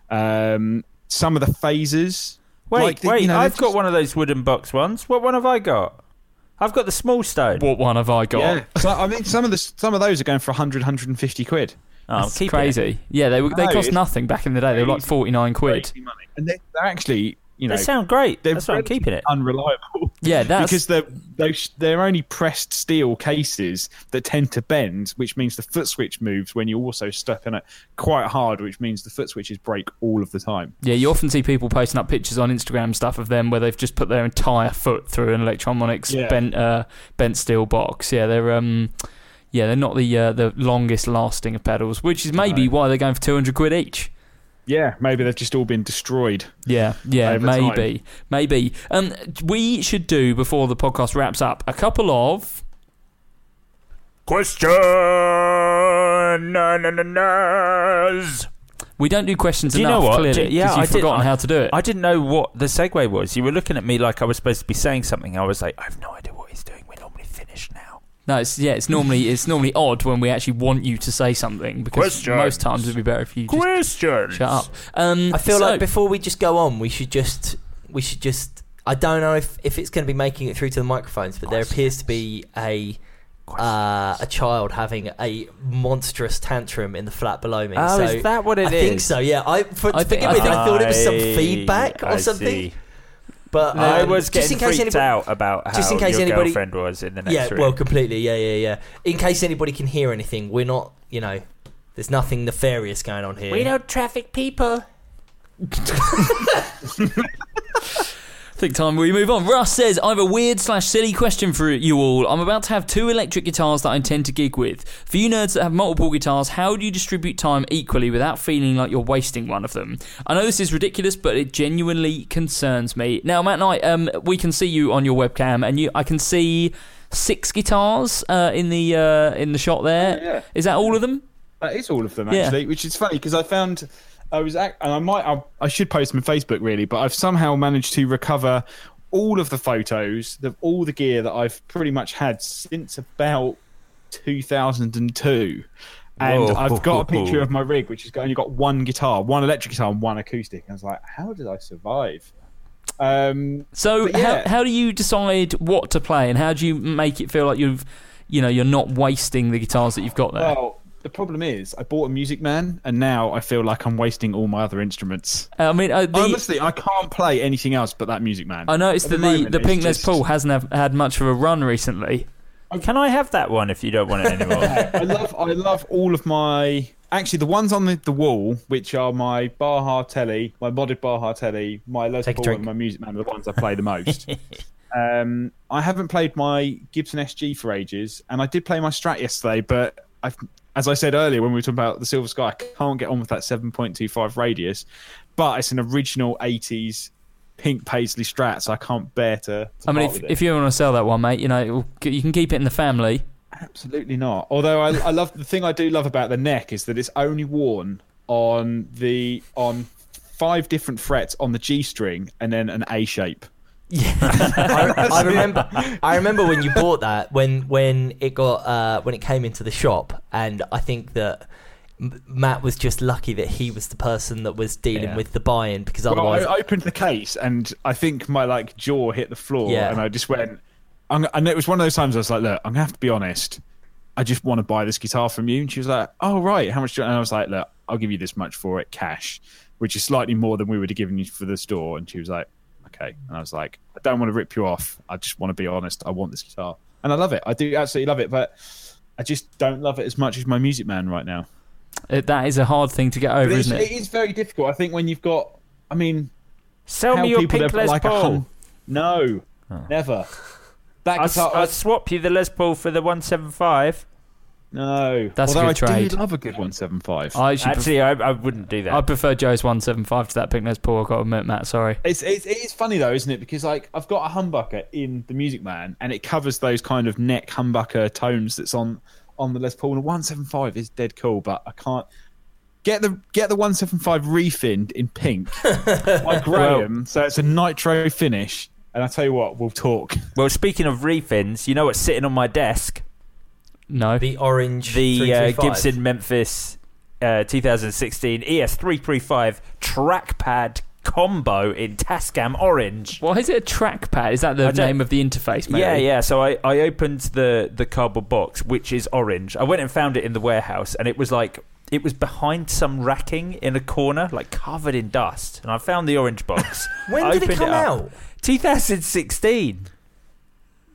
Um, some of the phasers. Wait, like the- wait, you know, I've they've got just- one of those wooden box ones. What one have I got? I've got the small stone. What one have I got? Yeah, so, I mean, some of the some of those are going for one hundred, one hundred fifty quid. Oh, That's keep crazy. It. Yeah, they were, they No, cost it's nothing back in the day. They were like crazy. forty-nine quid. Crazy money. And they're, they're actually, you know, They sound great. they're That's why I'm keeping it. unreliable. Yeah, that's because they're those they're only pressed steel cases that tend to bend, which means the foot switch moves when you also step in it quite hard, which means the foot switches break all of the time. yeah. You often see people posting up pictures on Instagram and stuff of them where they've just put their entire foot through an Electro Harmonix Yeah. bent uh, bent steel box. Yeah, they're um Yeah, they're not the uh, the longest lasting of pedals, which is maybe No. why they're going for two hundred quid each. Yeah, maybe they've just all been destroyed. Yeah, yeah, over maybe, time. maybe. Um, we should do, before the podcast wraps up, a couple of Question. No, no, no, no's. We don't do questions Do you enough, know what? clearly, Do- yeah, 'cause I you've did- forgotten I- how to do it. I didn't know what the segue was. You were looking at me like I was supposed to be saying something. I was like, I have no idea what he's doing. We're normally finished now. No, it's yeah, it's normally it's normally odd when we actually want you to say something, because Questions. most times it'd be better if you just Questions. shut up. Um, I feel so- like before we just go on, we should just we should just. I don't know if, if it's going to be making it through to the microphones, but there appears to be a uh, a child having a monstrous tantrum in the flat below me. Oh, so is that what it I is? think so. Yeah, I for, I to think- begin with, I I thought it was some I- feedback or I something. see. But I um, was just getting in case freaked anybody, out about how just in case your anybody- girlfriend was in the next yeah, room. well, completely. Yeah, yeah, yeah. In case anybody can hear anything, we're not. You know, there's nothing nefarious going on here. we don't traffic people. I think time we move on. Russ says, I have a weird slash silly question for you all. I'm about to have two electric guitars that I intend to gig with. For you nerds that have multiple guitars, how do you distribute time equally without feeling like you're wasting one of them? I know this is ridiculous, but it genuinely concerns me. Now, Matt Knight, um, we can see you on your webcam, and you, I can see six guitars uh, in the uh, in the shot there. Oh, yeah. Is that all of them? That is all of them, Yeah. actually, which is funny because I found I was act- and I might I, I should post them on Facebook really, but I've somehow managed to recover all of the photos of all the gear that I've pretty much had since about two thousand two. And Whoa. I've got a picture of my rig, which has only got one guitar, one electric guitar, and one acoustic. And I was like, how did I survive? Um, So But yeah. how how do you decide what to play, and how do you make it feel like you've, you know, you're not wasting the guitars that you've got there? well, the problem is, I bought a Music Man, and now I feel like I'm wasting all my other instruments. I mean, uh, the, Honestly, I can't play anything else but that Music Man. I noticed At that the the, moment, the it's Pink Les just- Paul hasn't have, had much of a run recently. Can I have that one if you don't want it anymore? I love, I love all of my. Actually, the ones on the, the wall, which are my Baja Telly, my modded Baja Telly, my Les Take a Paul, drink. and my Music Man are the ones I play the most. um, I haven't played my Gibson S G for ages, and I did play my Strat yesterday, but I've, as I said earlier when we were talking about the Silver Sky, I can't get on with that seven point two five radius. But it's an original eighties pink Paisley Strat, so I can't bear to. to I mean, part if, with it. if you want to sell that one, mate, you know, it'll- you can keep it in the family. Absolutely not. Although I, I love the thing I do love about the neck is that it's only worn on the on five different frets on the G string and then an A shape. I, I remember. I remember when you bought that when when it got uh, when it came into the shop, and I think that M- Matt was just lucky that he was the person that was dealing Yeah. with the buy-in, because Well, otherwise, I opened the case and I think my like jaw hit the floor, Yeah. and I just went. I'm, and it was one of those times I was like, "Look, I'm gonna have to be honest. I just want to buy this guitar from you." And she was like, "Oh right, how much?" Do you-" And I was like, "Look, I'll give you this much for it, cash, which is slightly more than we would have given you for the store." And she was like, "Okay." And I was like, "I don't want to rip you off. I just want to be honest. I want this guitar, and I love it. I do absolutely love it, but I just don't love it as much as my Music Man right now." It, that is a hard thing to get over, But it's, isn't it it? is very difficult. I think when you've got, I mean, Sell how me your people pink have Les like a Paul. hun- No, never. That I'll, guitar, I'll swap you the Les Paul for the one seventy-five. no. That's a Although good I trade. do love a good one seventy-five. I actually, pref- Actually, I, I wouldn't do that. I prefer Joe's one seventy-five to that Pink Les Paul. I've got to admit, Matt. Sorry. It's, it's it is funny though, isn't it? Because like I've got a humbucker in the Music Man, and it covers those kind of neck humbucker tones that's on on the Les Paul. And the one seventy-five is dead cool, but I can't get the get the one seventy-five refinned in pink by Graham, so it's a nitro finish. And I tell you what, we'll talk. Well, speaking of refins, you know what's sitting on my desk? No. the orange The uh, three thirty-five. Gibson Memphis uh, twenty sixteen E S three thirty-five trackpad combo in Tascam orange. Why is it a trackpad? Is that the I don't- name of the interface, maybe? Yeah, yeah. So I, I opened the, the cardboard box, which is orange. I went and found it in the warehouse, and it was like it was behind some racking in a corner, like covered in dust. And I found the orange box. When I did it opened come up. out? twenty sixteen.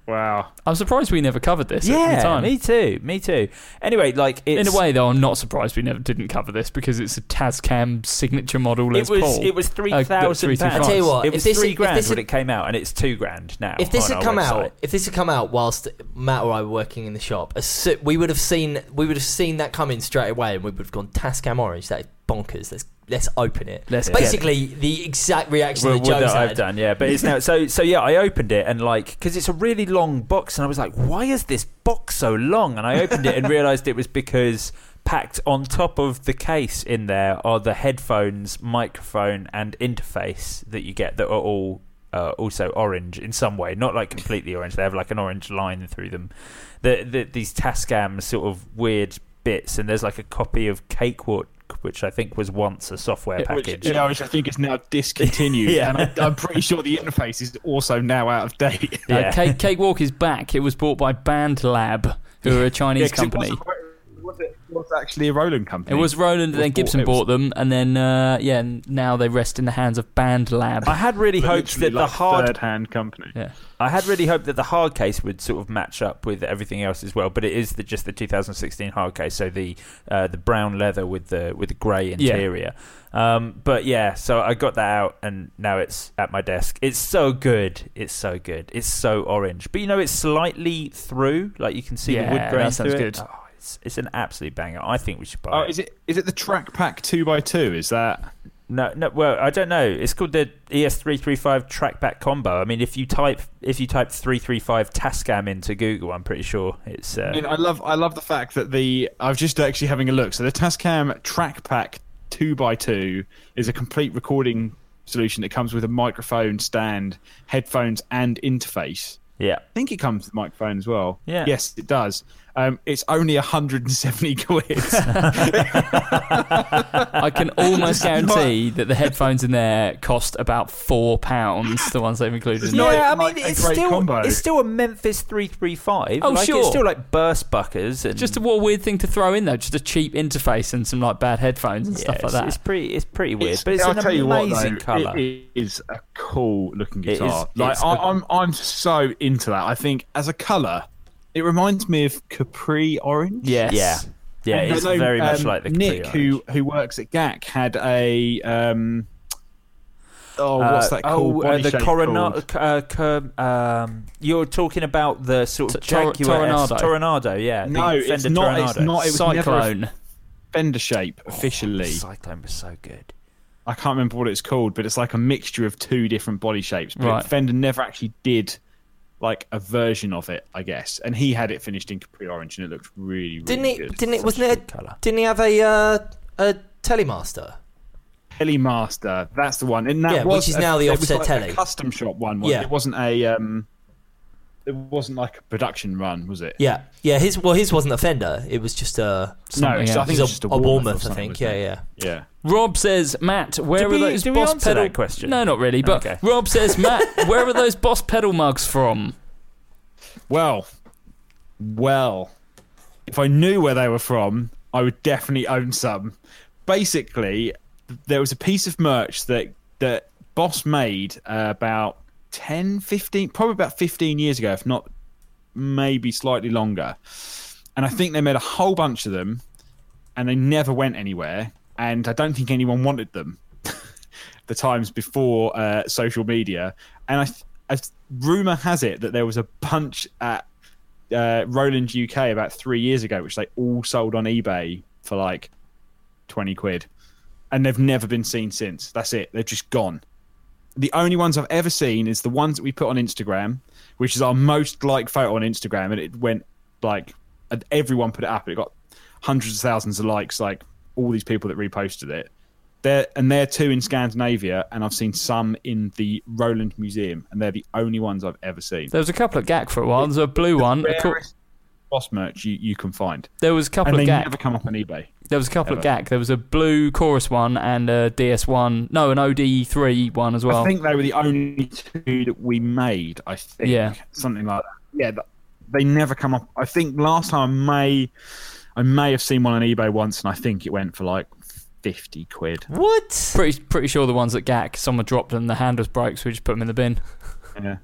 Wow. I'm surprised we never covered this at the Yeah, time. me too. Me too. Anyway, like it's, In a way, though, I'm not surprised we never didn't cover this because it's a Tascam signature model Les it was Paul. it was three Uh, thousand three pounds. through I tell you what, it if was this- three if grand this when had- it came out, and it's two grand now. If this on had our come website. out, if this had come out whilst Matt or I were working in the shop, as so- we would have seen we would have seen that coming straight away, and we would have gone Tascam Orange. That is bonkers. Let's let's open it. Let's get Basically the exact reaction Well, that what Joe's that had. I've done, yeah, but it's now so so yeah. I opened it and like because it's a really long box, and I was like, why is this box so long? And I opened it and realised it was because packed on top of the case in there are the headphones, microphone, and interface that you get that are all uh, also orange in some way, not like completely orange. They have like an orange line through them. The, the these Tascam sort of weird bits, and there's like a copy of Cakewalk, which I think was once a software Yeah, Which, package. you know, which I think is now discontinued. Yeah. And I, I'm pretty sure the interface is also now out of date. Uh, Yeah. Cake, Cakewalk is back. It was bought by Band Lab, who are a Chinese 'cause it company. was, was it was actually a Roland company. It was Roland, and then bought- Gibson it was- bought them, and then uh, yeah, and now they rest in the hands of Band Lab. I had really But hoped literally that the like hard third-hand company. Yeah. I had really hoped that the hard case would sort of match up with everything else as well, but it is the, just the two thousand sixteen hard case, so the uh, the brown leather with the with the grey interior. Um, but yeah, so I got that out, and now it's at my desk. It's so good. It's so good. It's so orange, but you know, it's slightly through, like you can see Yeah, the wood grain that sounds through it. good. Oh, it's it's an absolute banger. I think we should buy Oh, it. is it is it the Track Pack two by two? Is that? No, no. Well, I don't know. It's called the E S three thirty-five Trackback Combo. I mean, if you type if you type three thirty-five Tascam into Google, I'm pretty sure it's. Uh, I mean, I love I love the fact that the I was just actually having a look. So the Tascam Track Pack two by two is a complete recording solution that comes with a microphone stand, headphones, and interface. yeah. I think it comes with a microphone as well. Yeah. Yes, it does. Um, it's only one hundred seventy quid. I can almost It's guarantee that the headphones in there cost about four pounds. The ones they've included. It's in not there. Yeah, I even mean, like a it's great still combo. it's still a Memphis three thirty-five. Oh, like, sure. It's still like burst buckers and Just a what a weird thing to throw in though. Just a cheap interface and some like bad headphones and yeah, stuff like it's, that. It's pretty it's pretty weird, It's- but it's I'll an tell you what, amazing though, colour. It is a cool looking It is- guitar. like it's I, a- I'm, I'm so into that. I think as a colour, it reminds me of Capri Orange. Yes. Yeah, yeah, And I it's know, very much um, like the Nick, Capri who who works at G A C, had a um. Oh, Orange. what's that Uh, called? Oh, uh, Body the shape Coronado. called? Uh, cur- um, you're talking about the sort of T- Tor- Jaguar S- Toronado. Toronado, yeah. the No, it's Fender not. It's Toronado. not. It was never a Cyclone. Fender shape officially. Cyclone was so good. I can't remember what it's called, but it's like a mixture of two different body shapes. But Right. Fender never actually did like a version of it, I guess. And he had it finished in Capri Orange, and it looked really, really Didn't he? good. Didn't it? Such Wasn't a it? good colour. Didn't he have a uh, a Telemaster? Telemaster, that's the one. And that Yeah, was which is a- now the it was offset like telly. a custom shop one. Was Yeah. it? It wasn't a. Um, it wasn't like a production run, was it? Yeah, yeah. His well, his wasn't a Fender. It was just a. No, Something so I else. think It it was was just a, a a Warmouth or Warmouth, I something, think. wasn't Yeah, it? yeah. Yeah. Rob says, Matt, where Did are we- those did we Boss answer pedal? that question? No, not really. But Okay. Rob says, Matt, where are those Boss pedal mugs from? Well, well, if I knew where they were from, I would definitely own some. Basically, there was a piece of merch that that Boss made uh, about ten, fifteen, probably about fifteen years ago, if not maybe slightly longer. And I think they made a whole bunch of them, and they never went anywhere. And I don't think anyone wanted them. The times before uh, social media, and I. I rumor has it that there was a bunch at uh, Roland U K about three years ago, which they all sold on eBay for like twenty quid, and they've never been seen since. That's it; they've just gone. The only ones I've ever seen is the ones that we put on Instagram, which is our most liked photo on Instagram, and it went like and everyone put it up. And it got hundreds of thousands of likes, like all these people that reposted it. They're, and they're two in Scandinavia, and I've seen some in the Roland Museum, and they're the only ones I've ever seen. There was a couple at G A C for a while. There's a blue one. A co- Rarest Boss merch you, you can find, There was a couple and at they G A C. never come up on eBay. There was a couple ever. at G A C. There was a blue chorus one and a D S one. No, an O D three one as well. I think they were the only two that we made. I think, Yeah. something like that. Yeah, th- they never come up. I think last time I may, I may have seen one on eBay once, and I think it went for like fifty quid. What? Pretty pretty sure the ones at G A C, someone dropped them, the handles broke, so we just put them in the bin. Yeah.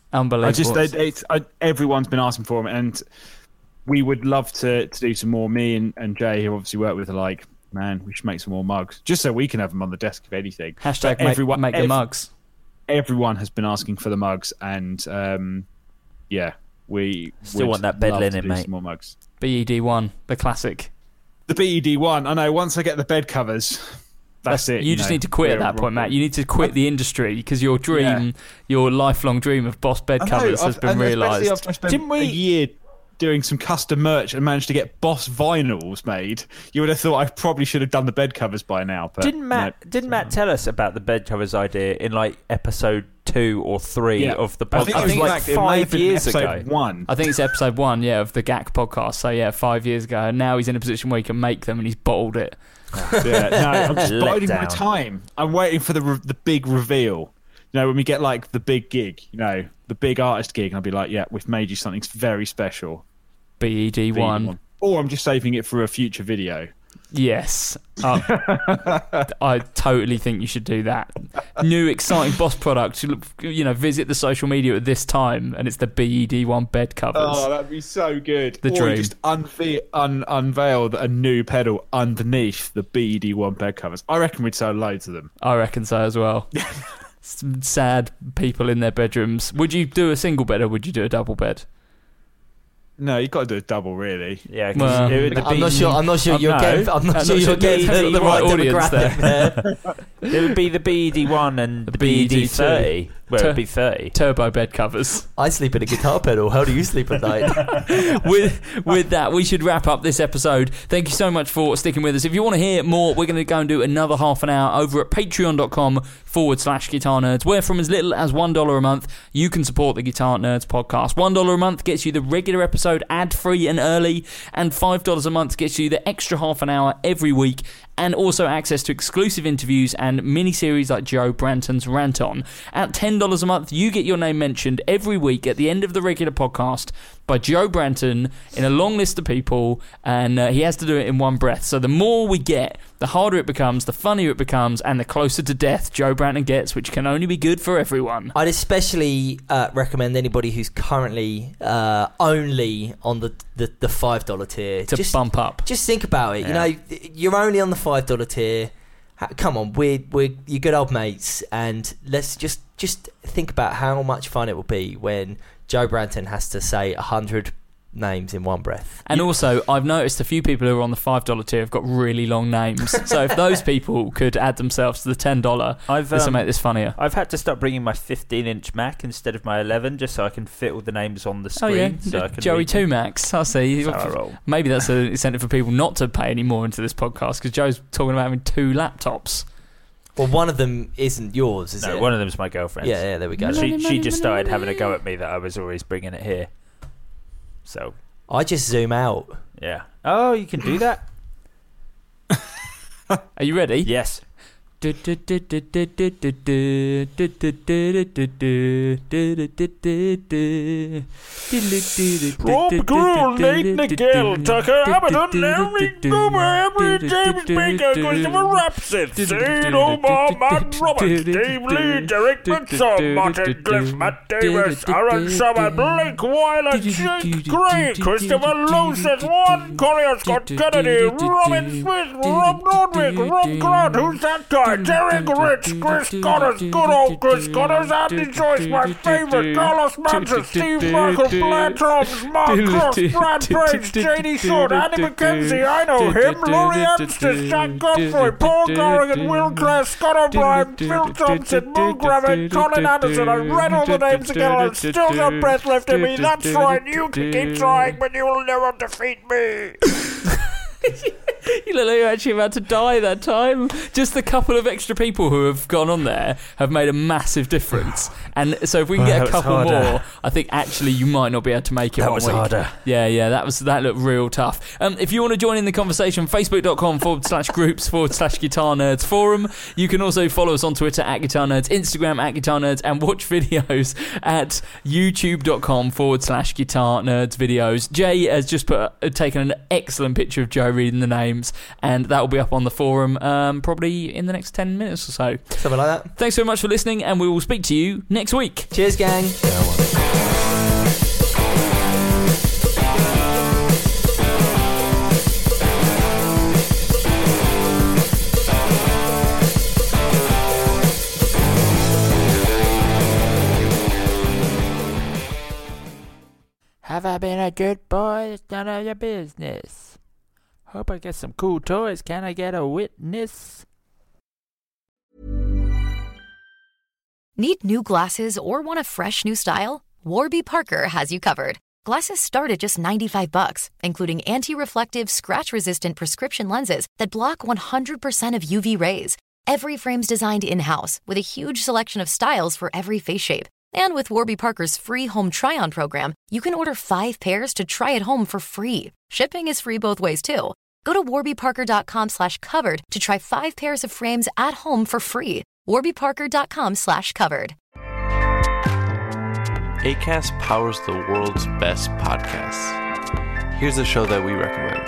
Unbelievable. I just, it, it's, I, everyone's been asking for them, and we would love to, to do some more. Me and, and Jay, who obviously work with, are like, man, we should make some more mugs, just so we can have them on the desk if anything. Hashtag but make, everyone, make the ev- mugs. Everyone has been asking for the mugs, and um, yeah, we still would want that bed love linen, to do mate. Some more mugs. B E D one, the classic. The B E D one. I know. Once I get the bed covers, that's, that's it. You, you just know, need to quit at that point, Matt. You need to quit the industry because your dream, yeah. your lifelong dream of Boss bed covers has been realised. After I spent Didn't we... a year doing some custom merch and managed to get Boss vinyls made, you would have thought I probably should have done the bed covers by now. But didn't Matt? No. Didn't Matt tell us about the bed covers idea in like episode two or three yeah. of the podcast? I think it was like like five years episode ago. One. I think it's episode one, yeah, of the G A C podcast. So yeah, five years ago, and now he's in a position where he can make them, and he's bottled it. Yeah, no, I'm just Let biding down. my time. I'm waiting for the re- the big reveal. You know, when we get like the big gig, you know, the big artist gig, and I'll be like, yeah, we've made you something very special. B E D one. Or I'm just saving it for a future video. Yes. Uh, I totally think you should do that. New exciting Boss product. You know, visit the social media at this time, and it's the B E D one bed covers. Oh, that'd be so good. The or dream. Just unve- un- unveil a new pedal underneath the B E D one bed covers. I reckon we'd sell loads of them. I reckon so as well. Some sad people in their bedrooms. Would you do a single bed or would you do a double bed? No, you've got to do a double, really. Yeah, well, it would I'm be, not sure. I'm not sure I'm you're no, getting. I'm not I'm sure not you're sure getting the- the, the right right audience demographic there. It would be the B E D one and the B E D thirty, where it'd be thirty. Turbo bed covers. I sleep in a guitar pedal. How do you sleep at night? with with that, we should wrap up this episode. Thank you so much for sticking with us. If you want to hear more, we're going to go and do another half an hour over at patreon.com forward slash guitar nerds, where from as little as one dollar a month, you can support the Guitar Nerds podcast. one dollar a month gets you the regular episode ad-free and early, and five dollars a month gets you the extra half an hour every week, and also access to exclusive interviews and mini-series like Joe Branton's Rant On. At ten dollars a month, you get your name mentioned every week at the end of the regular podcast by Joe Branton in a long list of people, and uh, he has to do it in one breath. So the more we get, the harder it becomes, the funnier it becomes, and the closer to death Joe Branton gets, which can only be good for everyone. I'd especially uh, recommend anybody who's currently uh, only on the, the, the five dollar tier To just, bump up. Just think about it. Yeah. You know, you're only on the five dollar tier. Ha- Come on, we're we're your good old mates, and let's just just think about how much fun it will be when Joe Branton has to say a hundred names in one breath. And also, I've noticed a few people who are on the five dollar tier have got really long names. So if those people could add themselves to the ten dollars, I've, this will um, make this funnier. I've had to stop bringing my fifteen inch Mac instead of my eleven, just so I can fit all the names on the screen. Oh yeah, so I can Joey read them. Two Max. I see. That's how I roll. Maybe that's an incentive for people not to pay any more into this podcast because Joe's talking about having two laptops. Well, one of them isn't yours, is No, it? one of them's my girlfriend's. Yeah, yeah, there we go. She, she just started having a go at me that I was always bringing it here. So, I just zoom out. yeah. Oh, you can do that? Are you ready? Yes. Rob Girl, Nate Nickel, Tucker Abaddon, Eric Goober, Emery, James Baker, Christopher Rapsith, Sid Omar, Matt Roberts, Dave Lee, Derek Mitchell, Martin Cliff, Matt Davis, Aaron Summer, Blake Weiler, Jake Gray, Christopher Loseth, Juan Correa, Scott Kennedy, Robin Smith, Rob Nordwick, Rob Grant, who's that guy? Derek Rich, Chris Connors, good old Chris Connors, Andy Joyce, my favourite, Carlos Manson, Steve Michael, Blair Thomas, Mark Cross, Brad Page, J D Short, Andy McKenzie, I know him, Laurie Amsters, Jack Godfrey, Paul Corrigan, Will Clare, Scott O'Brien, Phil Thompson, Mo Gravett, Colin Anderson. I read all the names again and I've still got breath left in me. That's right, you can keep trying, but you will never defeat me. You look like you're actually about to die that time. Just a couple of extra people who have gone on there have made a massive difference. And so if we can Well, get that a was couple harder. more, I think actually you might not be able to make it That one was week. harder. Yeah, yeah, that was that looked real tough. Um, if you want to join in the conversation, facebook.com forward slash groups forward slash Guitar Nerds forum. You can also follow us on Twitter at Guitar Nerds, Instagram at Guitar Nerds, and watch videos at youtube.com forward slash Guitar Nerds videos. Jay has just put uh, taken an excellent picture of Joe reading the names, and that will be up on the forum um, probably in the next ten minutes or so. Something like that. Thanks so much for listening, and we will speak to you next week. Cheers, gang. Have I been a good boy? It's none of your business. Hope I get some cool toys. Can I get a witness? Need new glasses or want a fresh new style? Warby Parker has you covered. Glasses start at just ninety-five bucks, including anti-reflective, scratch-resistant prescription lenses that block one hundred percent of U V rays. Every frame's designed in-house with a huge selection of styles for every face shape. And with Warby Parker's free home try-on program, you can order five pairs to try at home for free. Shipping is free both ways, too. Go to warbyparker.com slash covered to try five pairs of frames at home for free. warbyparker.com slash covered. Acast powers the world's best podcasts. Here's a show that we recommend.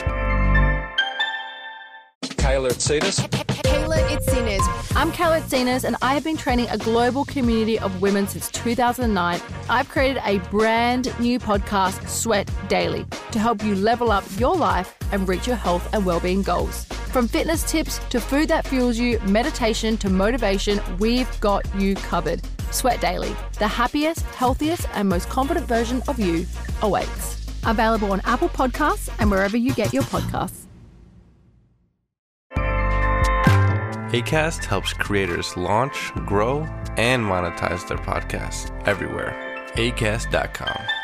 Kayla Itsinas. Kayla Itsinas. I'm Kayla Itsinas, and I have been training a global community of women since two thousand nine. I've created a brand new podcast, Sweat Daily, to help you level up your life and reach your health and well-being goals. From fitness tips to food that fuels you, meditation to motivation, we've got you covered. Sweat Daily, the happiest, healthiest, and most confident version of you awaits. Available on Apple Podcasts and wherever you get your podcasts. Acast helps creators launch, grow, and monetize their podcasts everywhere. acast dot com.